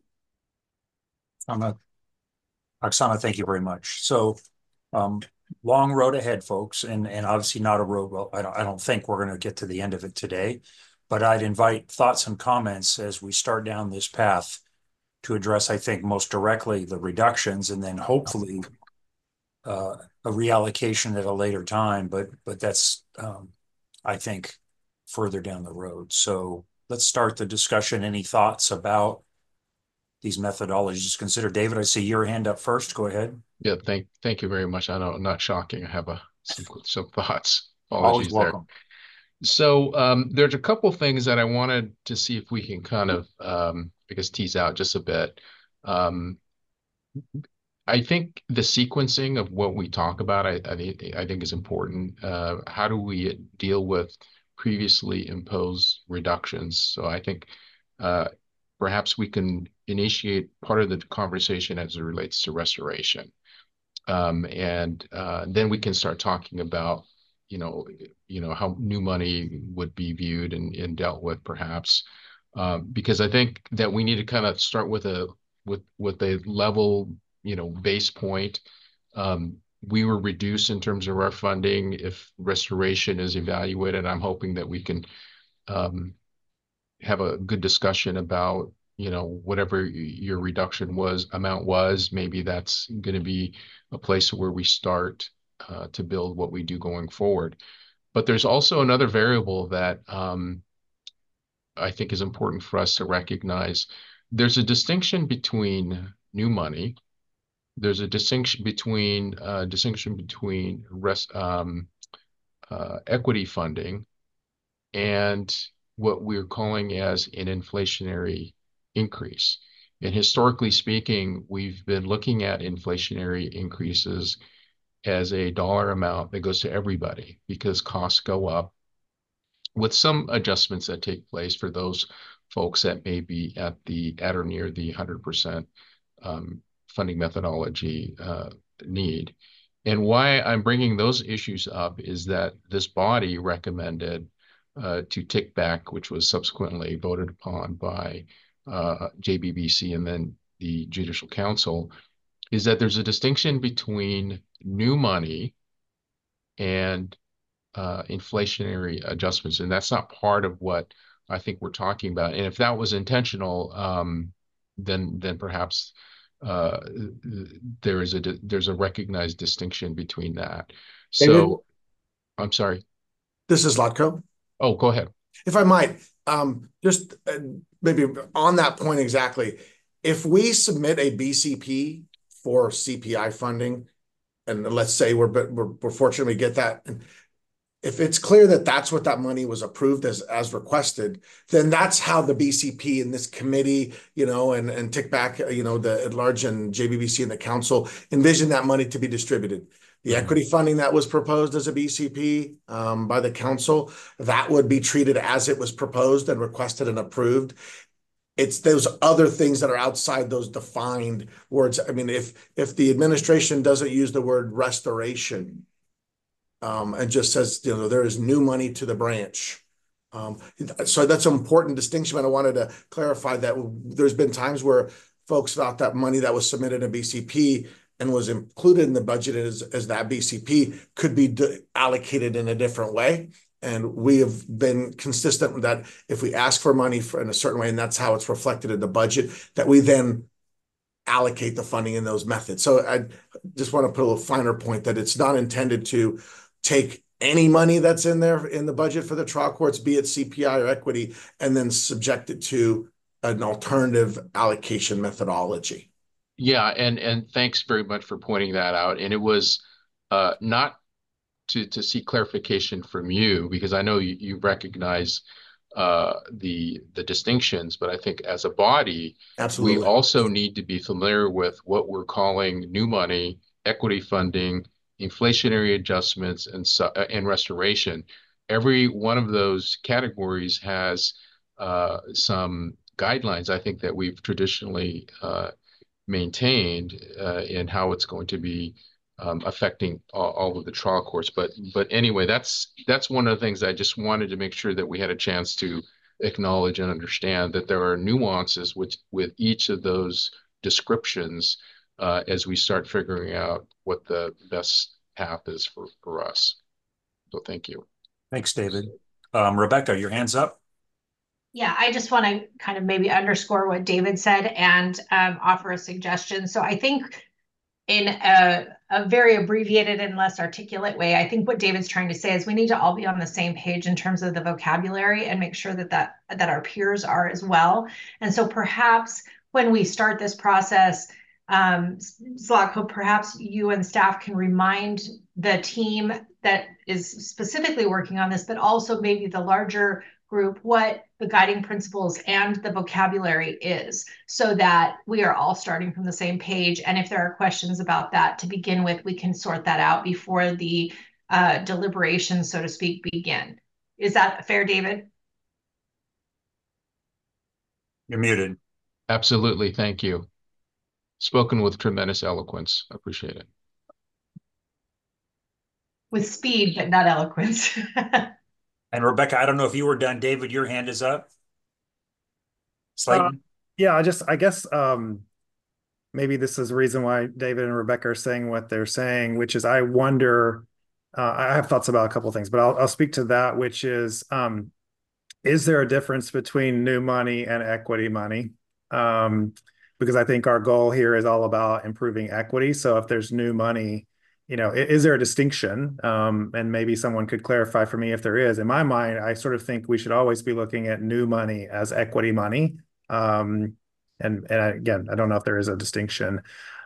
Oksana, thank you very much. So long road ahead, folks, and obviously not a road. Well, I don't think we're going to get to the end of it today, but I'd invite thoughts and comments as we start down this path to address, I think, most directly the reductions, and then hopefully a reallocation at a later time. But that's I think further down the road. So let's start the discussion. Any thoughts about these methodologies to consider? David, I see your hand up first. Go ahead. Yeah, thank you very much. I know, not shocking. I have some thoughts. Always welcome. So there's a couple things that I wanted to see if we can kind of, I guess, tease out just a bit. I think the sequencing of what we talk about, I think is important. How do we deal with previously imposed reductions? So I think perhaps we can initiate part of the conversation as it relates to restoration. And then we can start talking about, how new money would be viewed and dealt with perhaps. Because I think that we need to kind of start with a level, base point. We were reduced in terms of our funding. If restoration is evaluated, I'm hoping that we can have a good discussion about, whatever your reduction amount was, maybe that's going to be a place where we start to build what we do going forward. But there's also another variable that I think is important for us to recognize. There's a distinction between new money. There's a distinction between equity funding and what we're calling as an inflationary increase. And historically speaking, we've been looking at inflationary increases as a dollar amount that goes to everybody because costs go up, with some adjustments that take place for those folks that may be at or near the 100% funding methodology need. And why I'm bringing those issues up is that this body recommended to tick back, which was subsequently voted upon by JBBC and then the Judicial Council, is that there's a distinction between new money and inflationary adjustments, and that's not part of what I think we're talking about. And if that was intentional, then perhaps there's a recognized distinction between that. David? So, I'm sorry. This is Zlatko. Oh, go ahead. If I might, just maybe on that point exactly, if we submit a BCP for CPI funding, and let's say we're fortunate we get that, and if it's clear that that's what that money was approved as requested, then that's how the BCP and this committee, and tick back, the at large and JBBC and the council envision that money to be distributed. The equity funding that was proposed as a BCP by the council, that would be treated as it was proposed and requested and approved. It's those other things that are outside those defined words. I mean, if the administration doesn't use the word restoration, and just says, there is new money to the branch. So that's an important distinction. And I wanted to clarify that there's been times where folks thought that money that was submitted in BCP and was included in the budget as that BCP could be allocated in a different way. And we have been consistent with that. If we ask for money in a certain way, and that's how it's reflected in the budget, that we then allocate the funding in those methods. So I just want to put a little finer point that it's not intended to take any money that's in there in the budget for the trial courts, be it CPI or equity, and then subject it to an alternative allocation methodology. Yeah, and thanks very much for pointing that out. And it was not to seek clarification from you, because I know you recognize the distinctions, but I think as a body, absolutely, we also need to be familiar with what we're calling new money, equity funding, inflationary adjustments, and restoration. Every one of those categories has some guidelines, I think, that we've traditionally maintained in how it's going to be affecting all of the trial courts. But anyway, that's one of the things I just wanted to make sure that we had a chance to acknowledge and understand, that there are nuances with each of those descriptions as we start figuring out what the best path is for us. So thank you. Thanks, David. Rebecca, your hand's up. Yeah, I just want to kind of maybe underscore what David said and offer a suggestion. So I think in a very abbreviated and less articulate way, I think what David's trying to say is we need to all be on the same page in terms of the vocabulary and make sure that our peers are as well. And so perhaps when we start this process, Zlatko, perhaps you and staff can remind the team that is specifically working on this, but also maybe the larger group what the guiding principles and the vocabulary is, so that we are all starting from the same page. And if there are questions about that to begin with, we can sort that out before the deliberations, so to speak, begin. Is that fair, David? You're muted. Absolutely. Thank you. Spoken with tremendous eloquence. Appreciate it. With speed, but not eloquence. And Rebecca, I don't know if you were done. David, your hand is up. Slayton? Yeah, I guess maybe this is the reason why David and Rebecca are saying what they're saying, which is I wonder, I have thoughts about a couple of things, but I'll speak to that, which is there a difference between new money and equity money? Because I think our goal here is all about improving equity. So if there's new money, is there a distinction? And maybe someone could clarify for me if there is. In my mind, I sort of think we should always be looking at new money as equity money. And again, I don't know if there is a distinction.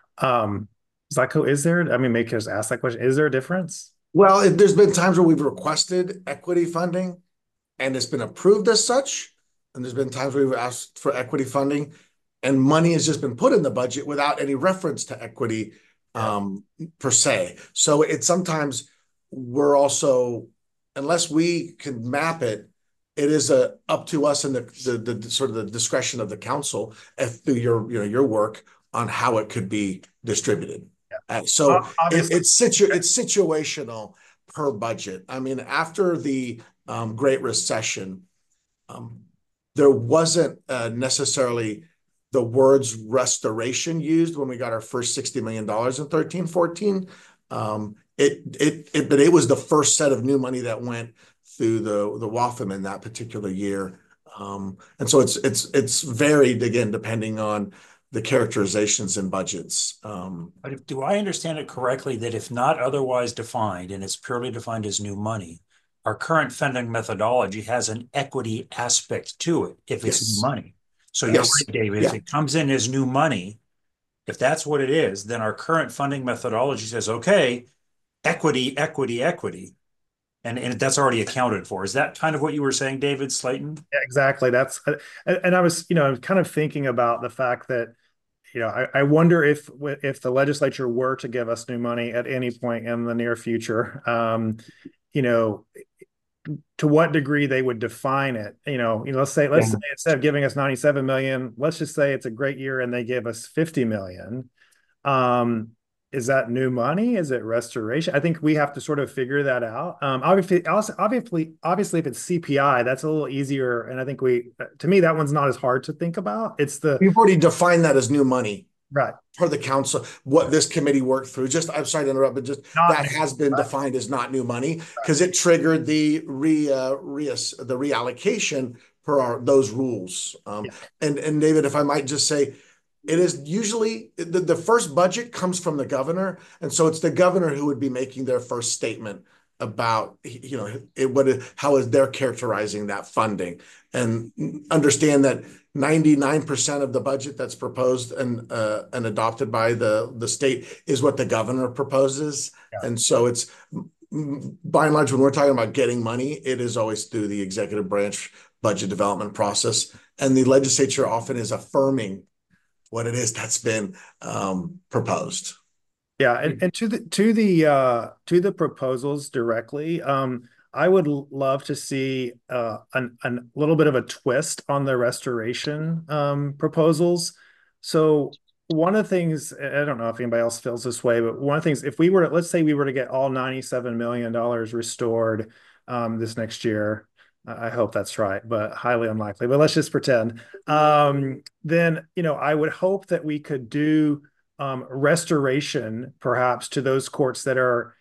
Zlatko, is there? I mean, maybe just ask that question. Is there a difference? Well, there's been times where we've requested equity funding and it's been approved as such. And there's been times where we've asked for equity funding and money has just been put in the budget without any reference to equity per se. So it's sometimes we're also, unless we can map it, it is up to us and the sort of the discretion of the council through your work on how it could be distributed. So it's situational per budget. I mean, after the Great Recession, there wasn't necessarily the words restoration used when we got our first $60 million in 13-14. But it was the first set of new money that went through the WAFM in that particular year. And so it's varied again, depending on the characterizations and budgets. But do I understand it correctly that if not otherwise defined, and it's purely defined as new money, our current funding methodology has an equity aspect to it if it's new money? So you're right, David, if it comes in as new money, if that's what it is, then our current funding methodology says, okay, equity. And that's already accounted for. Is that kind of what you were saying, David Slayton? Yeah, exactly. And I was, kind of thinking about the fact that, I wonder if the legislature were to give us new money at any point in the near future, to what degree they would define it. Let's say instead of giving us 97 million, let's just say it's a great year and they give us 50 million. Is that new money? Is it restoration? I think we have to sort of figure that out. Obviously, if it's CPI, that's a little easier. And I think to me, that one's not as hard to think about. We've already defined that as new money. Right. For the council, what this committee worked through. I'm sorry to interrupt, but that has been defined as not new money because it triggered the reallocation per those rules. And David, if I might just say, it is usually the first budget comes from the governor, and so it's the governor who would be making their first statement about how is they're characterizing that funding, and understand that 99% of the budget that's proposed and adopted by the state is what the governor proposes, and so it's by and large when we're talking about getting money, it is always through the executive branch budget development process, and the legislature often is affirming what it is that's been proposed. Yeah, and to the proposals directly, I would love to see a little bit of a twist on the restoration proposals. So one of the things, I don't know if anybody else feels this way, but one of the things, if let's say we were to get all $97 million restored this next year, I hope that's right, but highly unlikely. But let's just pretend. Then, I would hope that we could do restoration, perhaps, to those courts that are,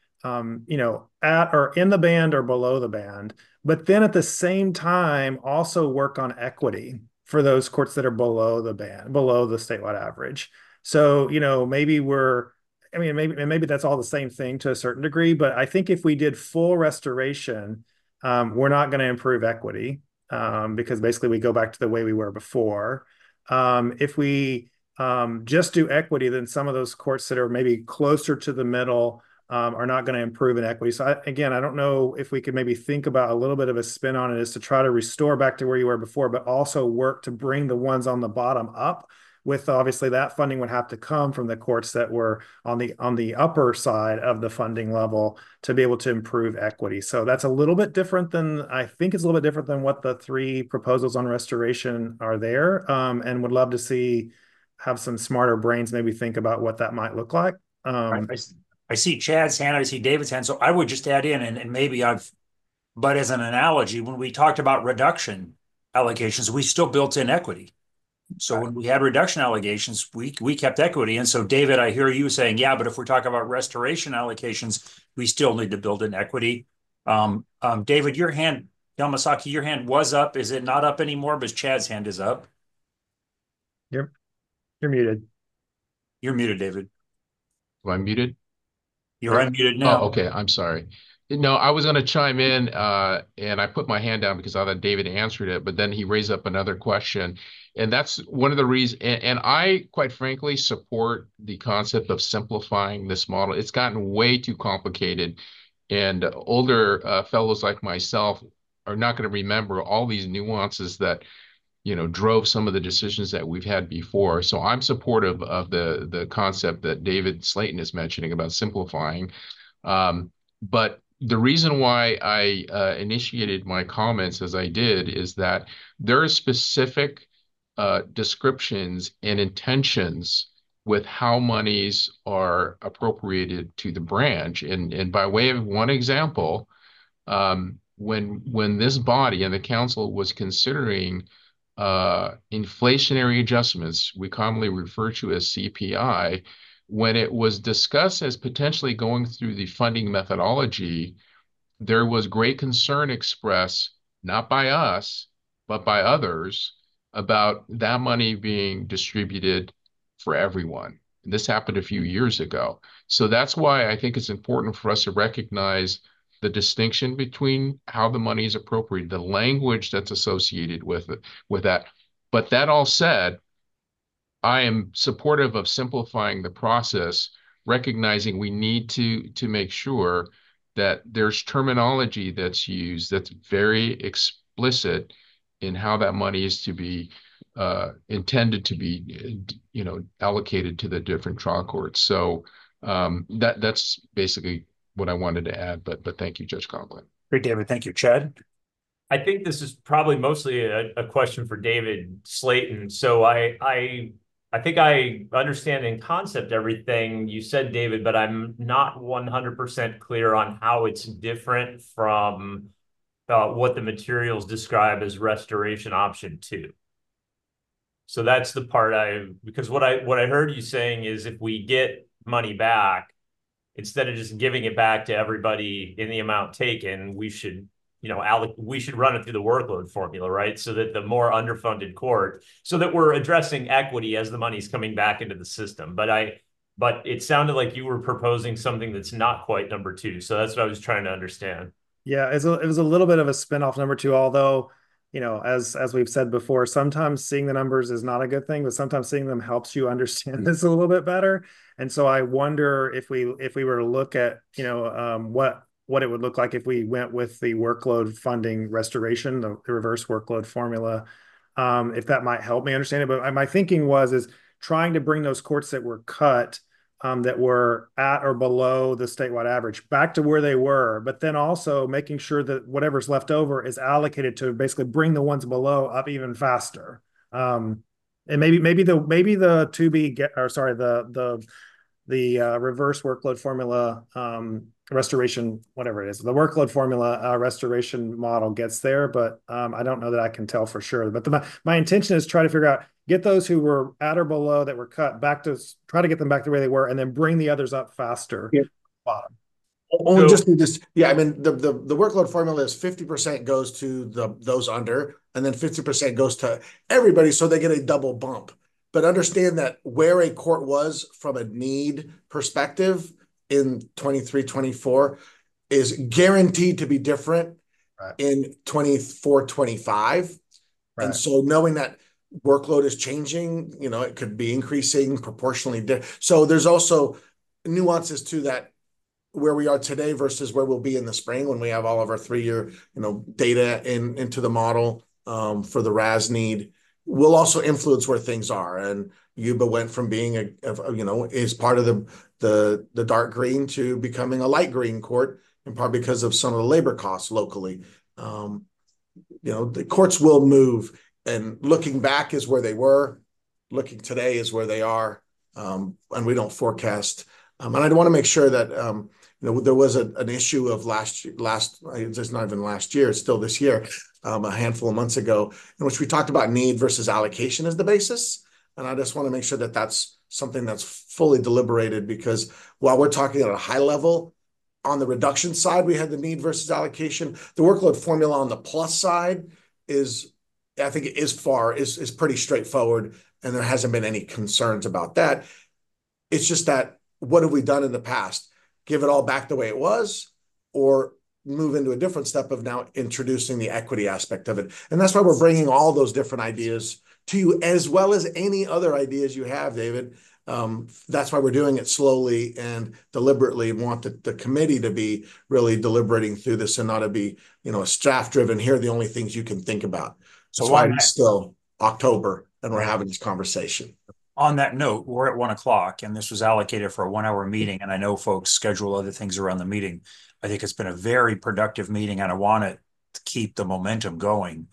at or in the band or below the band. But then at the same time, also work on equity for those courts that are below the band, below the statewide average. So, maybe maybe that's all the same thing to a certain degree. But I think if we did full restoration, we're not going to improve equity because basically we go back to the way we were before. If we just do equity, then some of those courts that are maybe closer to the middle are not going to improve in equity. So again, I don't know if we could maybe think about a little bit of a spin on it is to try to restore back to where you were before, but also work to bring the ones on the bottom up. With obviously that funding would have to come from the courts that were on the upper side of the funding level to be able to improve equity. So that's a little bit different than, I think it's a little bit different than what the 3 proposals on restoration are there. And would love to have some smarter brains maybe think about what that might look like. I see Chad's hand, I see David's hand. So I would just add in, and maybe but as an analogy, when we talked about reduction allocations, we still built in equity. So when we had reduction allegations, we kept equity. And so, David, I hear you saying, yeah, but if we're talking about restoration allocations, we still need to build in equity. David, your hand, Yamasaki, your hand was up. Is it not up anymore? But Chad's hand is up. You're muted. You're muted, David. Am I muted? You're unmuted now. Oh, okay. I'm sorry. No, I was going to chime in, and I put my hand down because I thought David answered it, but then he raised up another question. And that's one of the reasons, and I, quite frankly, support the concept of simplifying this model. It's gotten way too complicated, and older fellows like myself are not going to remember all these nuances that, drove some of the decisions that we've had before. So I'm supportive of the concept that David Slayton is mentioning about simplifying. But the reason why I initiated my comments as I did is that there are specific descriptions and intentions with how monies are appropriated to the branch. And by way of one example, when this body and the council was considering inflationary adjustments, we commonly refer to as CPI, when it was discussed as potentially going through the funding methodology, there was great concern expressed, not by us, but by others, about that money being distributed for everyone. And this happened a few years ago. So that's why I think it's important for us to recognize the distinction between how the money is appropriated, the language that's associated with that. But that all said, I am supportive of simplifying the process, recognizing we need to make sure that there's terminology that's used that's very explicit in how that money is to be intended to be, allocated to the different trial courts. So that's basically what I wanted to add. But thank you, Judge Conklin. Great, David. Thank you, Chad. I think this is probably mostly a question for David Slayton. So I think I understand in concept everything you said, David, but I'm not 100% clear on how it's different from what the materials describe as restoration option 2. So that's the part because what I heard you saying is if we get money back, instead of just giving it back to everybody in the amount taken, we should we should run it through the workload formula, right? So that the more underfunded court, so that we're addressing equity as the money's coming back into the system. But it sounded like you were proposing something that's not quite number 2. So that's what I was trying to understand. Yeah, it was a little bit of a spin-off number 2, although, as we've said before, sometimes seeing the numbers is not a good thing, but sometimes seeing them helps you understand this a little bit better. And so I wonder if we were to look at, what it would look like if we went with the workload funding restoration, the reverse workload formula, if that might help me understand it. But my thinking is trying to bring those courts that were cut, that were at or below the statewide average back to where they were, but then also making sure that whatever's left over is allocated to basically bring the ones below up even faster. And maybe the reverse workload formula restoration, whatever it is, the workload formula restoration model gets there, but I don't know that I can tell for sure. But my intention is try to figure out, get those who were at or below that were cut back to, try to get them back to where they were, and then bring the others up faster. Yeah. Bottom. Only just yeah, I mean, the workload formula is 50% goes to those under, and then 50% goes to everybody, so they get a double bump. But understand that where a court was from a need perspective in 23, 24 is guaranteed to be different in 24, 25. Right. And so knowing that workload is changing, it could be increasing proportionally. So there's also nuances to that where we are today versus where we'll be in the spring when we have all of our 3-year, data into the model for the RAS need, will also influence where things are. And Yuba went from being is part of the dark green to becoming a light green court, in part because of some of the labor costs locally. The courts will move, and looking back is where they were, looking today is where they are, and we don't forecast. And I want to make sure that there was an issue of last, it's not even last year, it's still this year, a handful of months ago, in which we talked about need versus allocation as the basis. And I just want to make sure that that's something that's fully deliberated, because while we're talking at a high level, on the reduction side, we had the need versus allocation. The workload formula on the plus side is pretty straightforward, and there hasn't been any concerns about that. It's just that, what have we done in the past? Give it all back the way it was, or move into a different step of now introducing the equity aspect of it. And that's why we're bringing all those different ideas to you, as well as any other ideas you have, David. That's why we're doing it slowly and deliberately. We want the committee to be really deliberating through this, and not to be, a staff driven. Here are the only things you can think about. So why it's still October and we're having this conversation. On that note, we're at 1 o'clock, and this was allocated for a 1-hour meeting. And I know folks schedule other things around the meeting. I think it's been a very productive meeting, and I want it to keep the momentum going.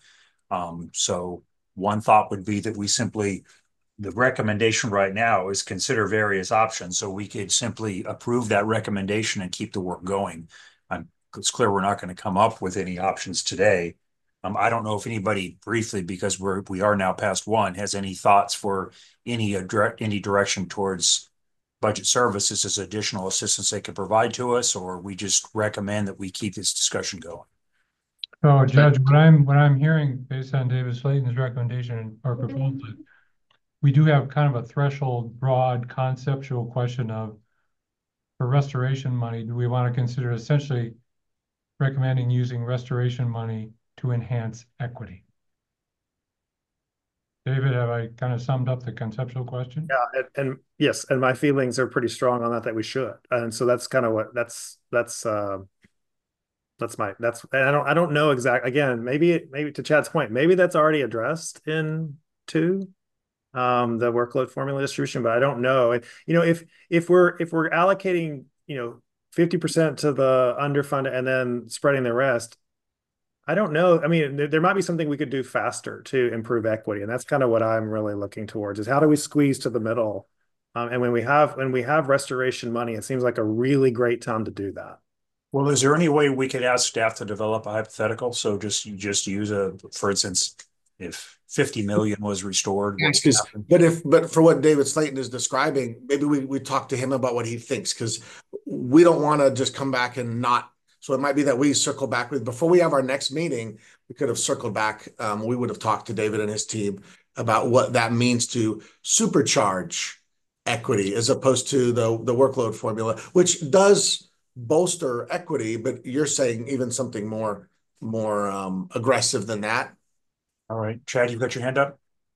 So one thought would be that the recommendation right now is consider various options. So we could simply approve that recommendation and keep the work going. It's clear we're not going to come up with any options today. I don't know if anybody, briefly, because we are now past 1, has any thoughts for any direction towards budget services as additional assistance they could provide to us, or we just recommend that we keep this discussion going. So, Judge, what I'm hearing, based on David Slayton's recommendation or proposal, we do have kind of a threshold, broad, conceptual question of, for restoration money, do we want to consider essentially recommending using restoration money to enhance equity? David, have I kind of summed up the conceptual question? Yeah, and yes, and my feelings are pretty strong on that we should. And so that's kind of what and I don't know exactly. Again, maybe to Chad's point, maybe that's already addressed in 2, the workload formula distribution, but I don't know. And if we're allocating 50% to the underfunded and then spreading the rest, I don't know. I mean, there might be something we could do faster to improve equity, and that's kind of what I'm really looking towards, is how do we squeeze to the middle? And when we have restoration money, it seems like a really great time to do that. Well, is there any way we could ask staff to develop a hypothetical? So just use for instance, if 50 million was restored. Yes, but for what David Slayton is describing, maybe we talk to him about what he thinks, because we don't want to just come back and not. So it might be that we circle back before we have our next meeting, we could have circled back. We would have talked to David and his team about what that means to supercharge equity as opposed to the workload formula, which does bolster equity, but you're saying even something more aggressive than that. All right, Chad, you've got your hand up.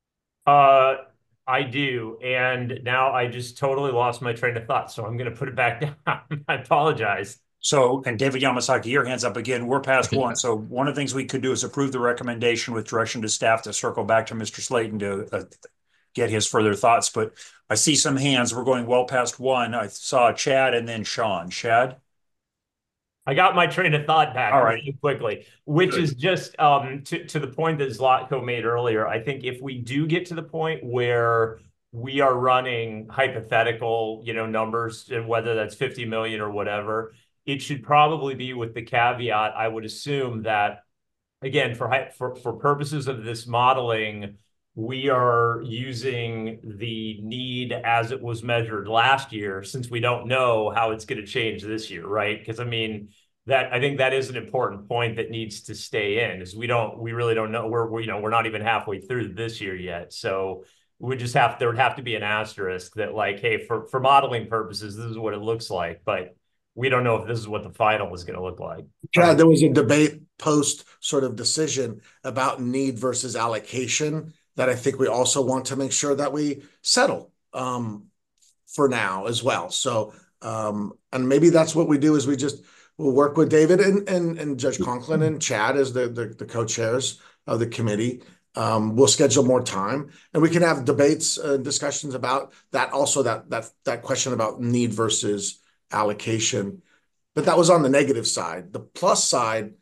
I do, and now I just totally lost my train of thought, so I'm going to put it back down. I apologize. So, and David Yamasaki, your hand's up again. We're past 1. So one of the things we could do is approve the recommendation with direction to staff to circle back to Mr. Slayton to get his further thoughts. But I see some hands. We're going well past 1. I saw Chad and then Sean. Chad? I got my train of thought back really quickly, which is just to the point that Zlatko made earlier. I think if we do get to the point where we are running hypothetical, numbers, and whether that's 50 million or whatever, it should probably be with the caveat, I would assume, that, again, for purposes of this modeling, we are using the need as it was measured last year, since we don't know how it's going to change this year, right? Because I think that is an important point that needs to stay in, is we really don't know. We're not even halfway through this year yet, so there would have to be an asterisk that, like, hey, for modeling purposes, this is what it looks like, but we don't know if this is what the final is going to look like. Yeah, there was a debate post sort of decision about need versus allocation that I think we also want to make sure that we settle for now as well. So And maybe that's what we do is we'll work with David and Judge Conklin and Chad as the co-chairs of the committee. We'll schedule more time and we can have debates and discussions about that. Also that question about need versus allocation, but that was on the negative side. The plus side,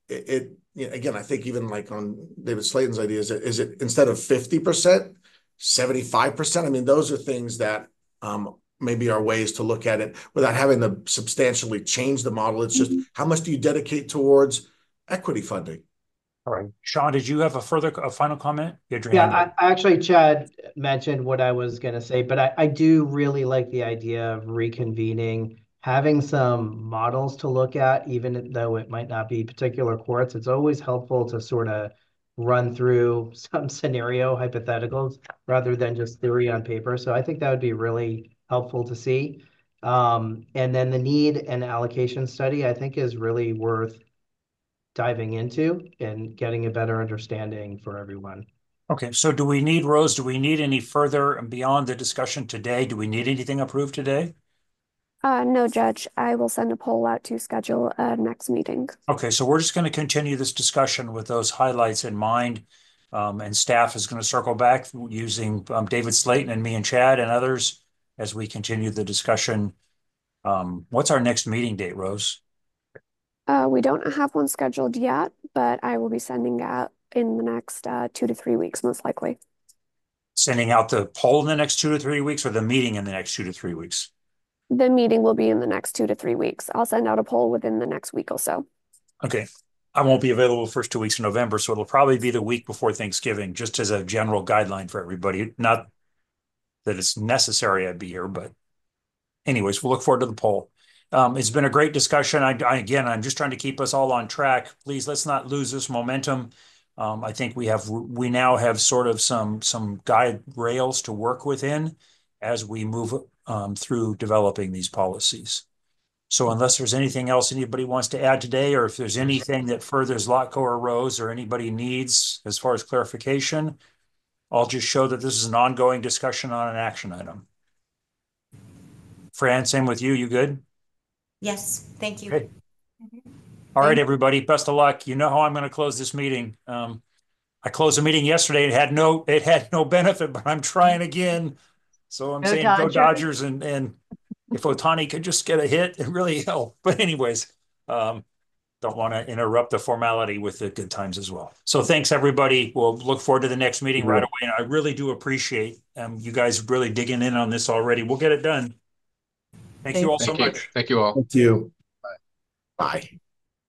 again, I think even like on David Slayton's idea, is it instead of 50%, 75%? I mean, those are things that maybe are ways to look at it without having to substantially change the model. It's just how much do you dedicate towards equity funding? All right. Sean, did you have a final comment? Yeah, actually, Chad mentioned what I was going to say, but I do really like the idea of reconvening, having some models to look at, even though it might not be particular courts. It's always helpful to sort of run through some scenario hypotheticals rather than just theory on paper. So I think that would be really helpful to see. And then the need and allocation study, I think, is really worth diving into and getting a better understanding for everyone. Okay, so do we need, Rose, do we need any further beyond the discussion today? Do we need anything approved today? No, Judge. I will send a poll out to schedule a next meeting. Okay, so we're just going to continue this discussion with those highlights in mind. And staff is going to circle back using David Slayton and me and Chad and others as we continue the discussion. What's our next meeting date, Rose? We don't have one scheduled yet, but I will be sending out in the next 2 to 3 weeks, most likely. Sending out the poll in the next 2 to 3 weeks or the meeting in the next 2 to 3 weeks? The meeting will be in the next 2 to 3 weeks. I'll send out a poll within the next week or so. Okay. I won't be available the first 2 weeks in November, so it'll probably be the week before Thanksgiving, just as a general guideline for everybody. Not that it's necessary I'd be here, but anyways, we'll look forward to the poll. It's been a great discussion. Again, I'm just trying to keep us all on track. Please, let's not lose this momentum. I think we now have sort of some guide rails to work within as we move through developing these policies. So unless there's anything else anybody wants to add today, or if there's anything that furthers Zlatko or Rose or anybody needs as far as clarification, I'll just show that this is an ongoing discussion on an action item. Fran, same with you. You good? Yes, thank you. Okay. All right, everybody, best of luck. You know how I'm going to close this meeting. I closed the meeting yesterday. It had no benefit, but I'm trying again. So I'm saying go Dodgers, and if Ohtani could just get a hit, it really help. But anyways, don't want to interrupt the formality with the good times as well. So thanks, everybody. We'll look forward to the next meeting right away. And I really do appreciate you guys really digging in on this already. We'll get it done. Thank you all so much. Thank you all. Thank you. Bye. Bye.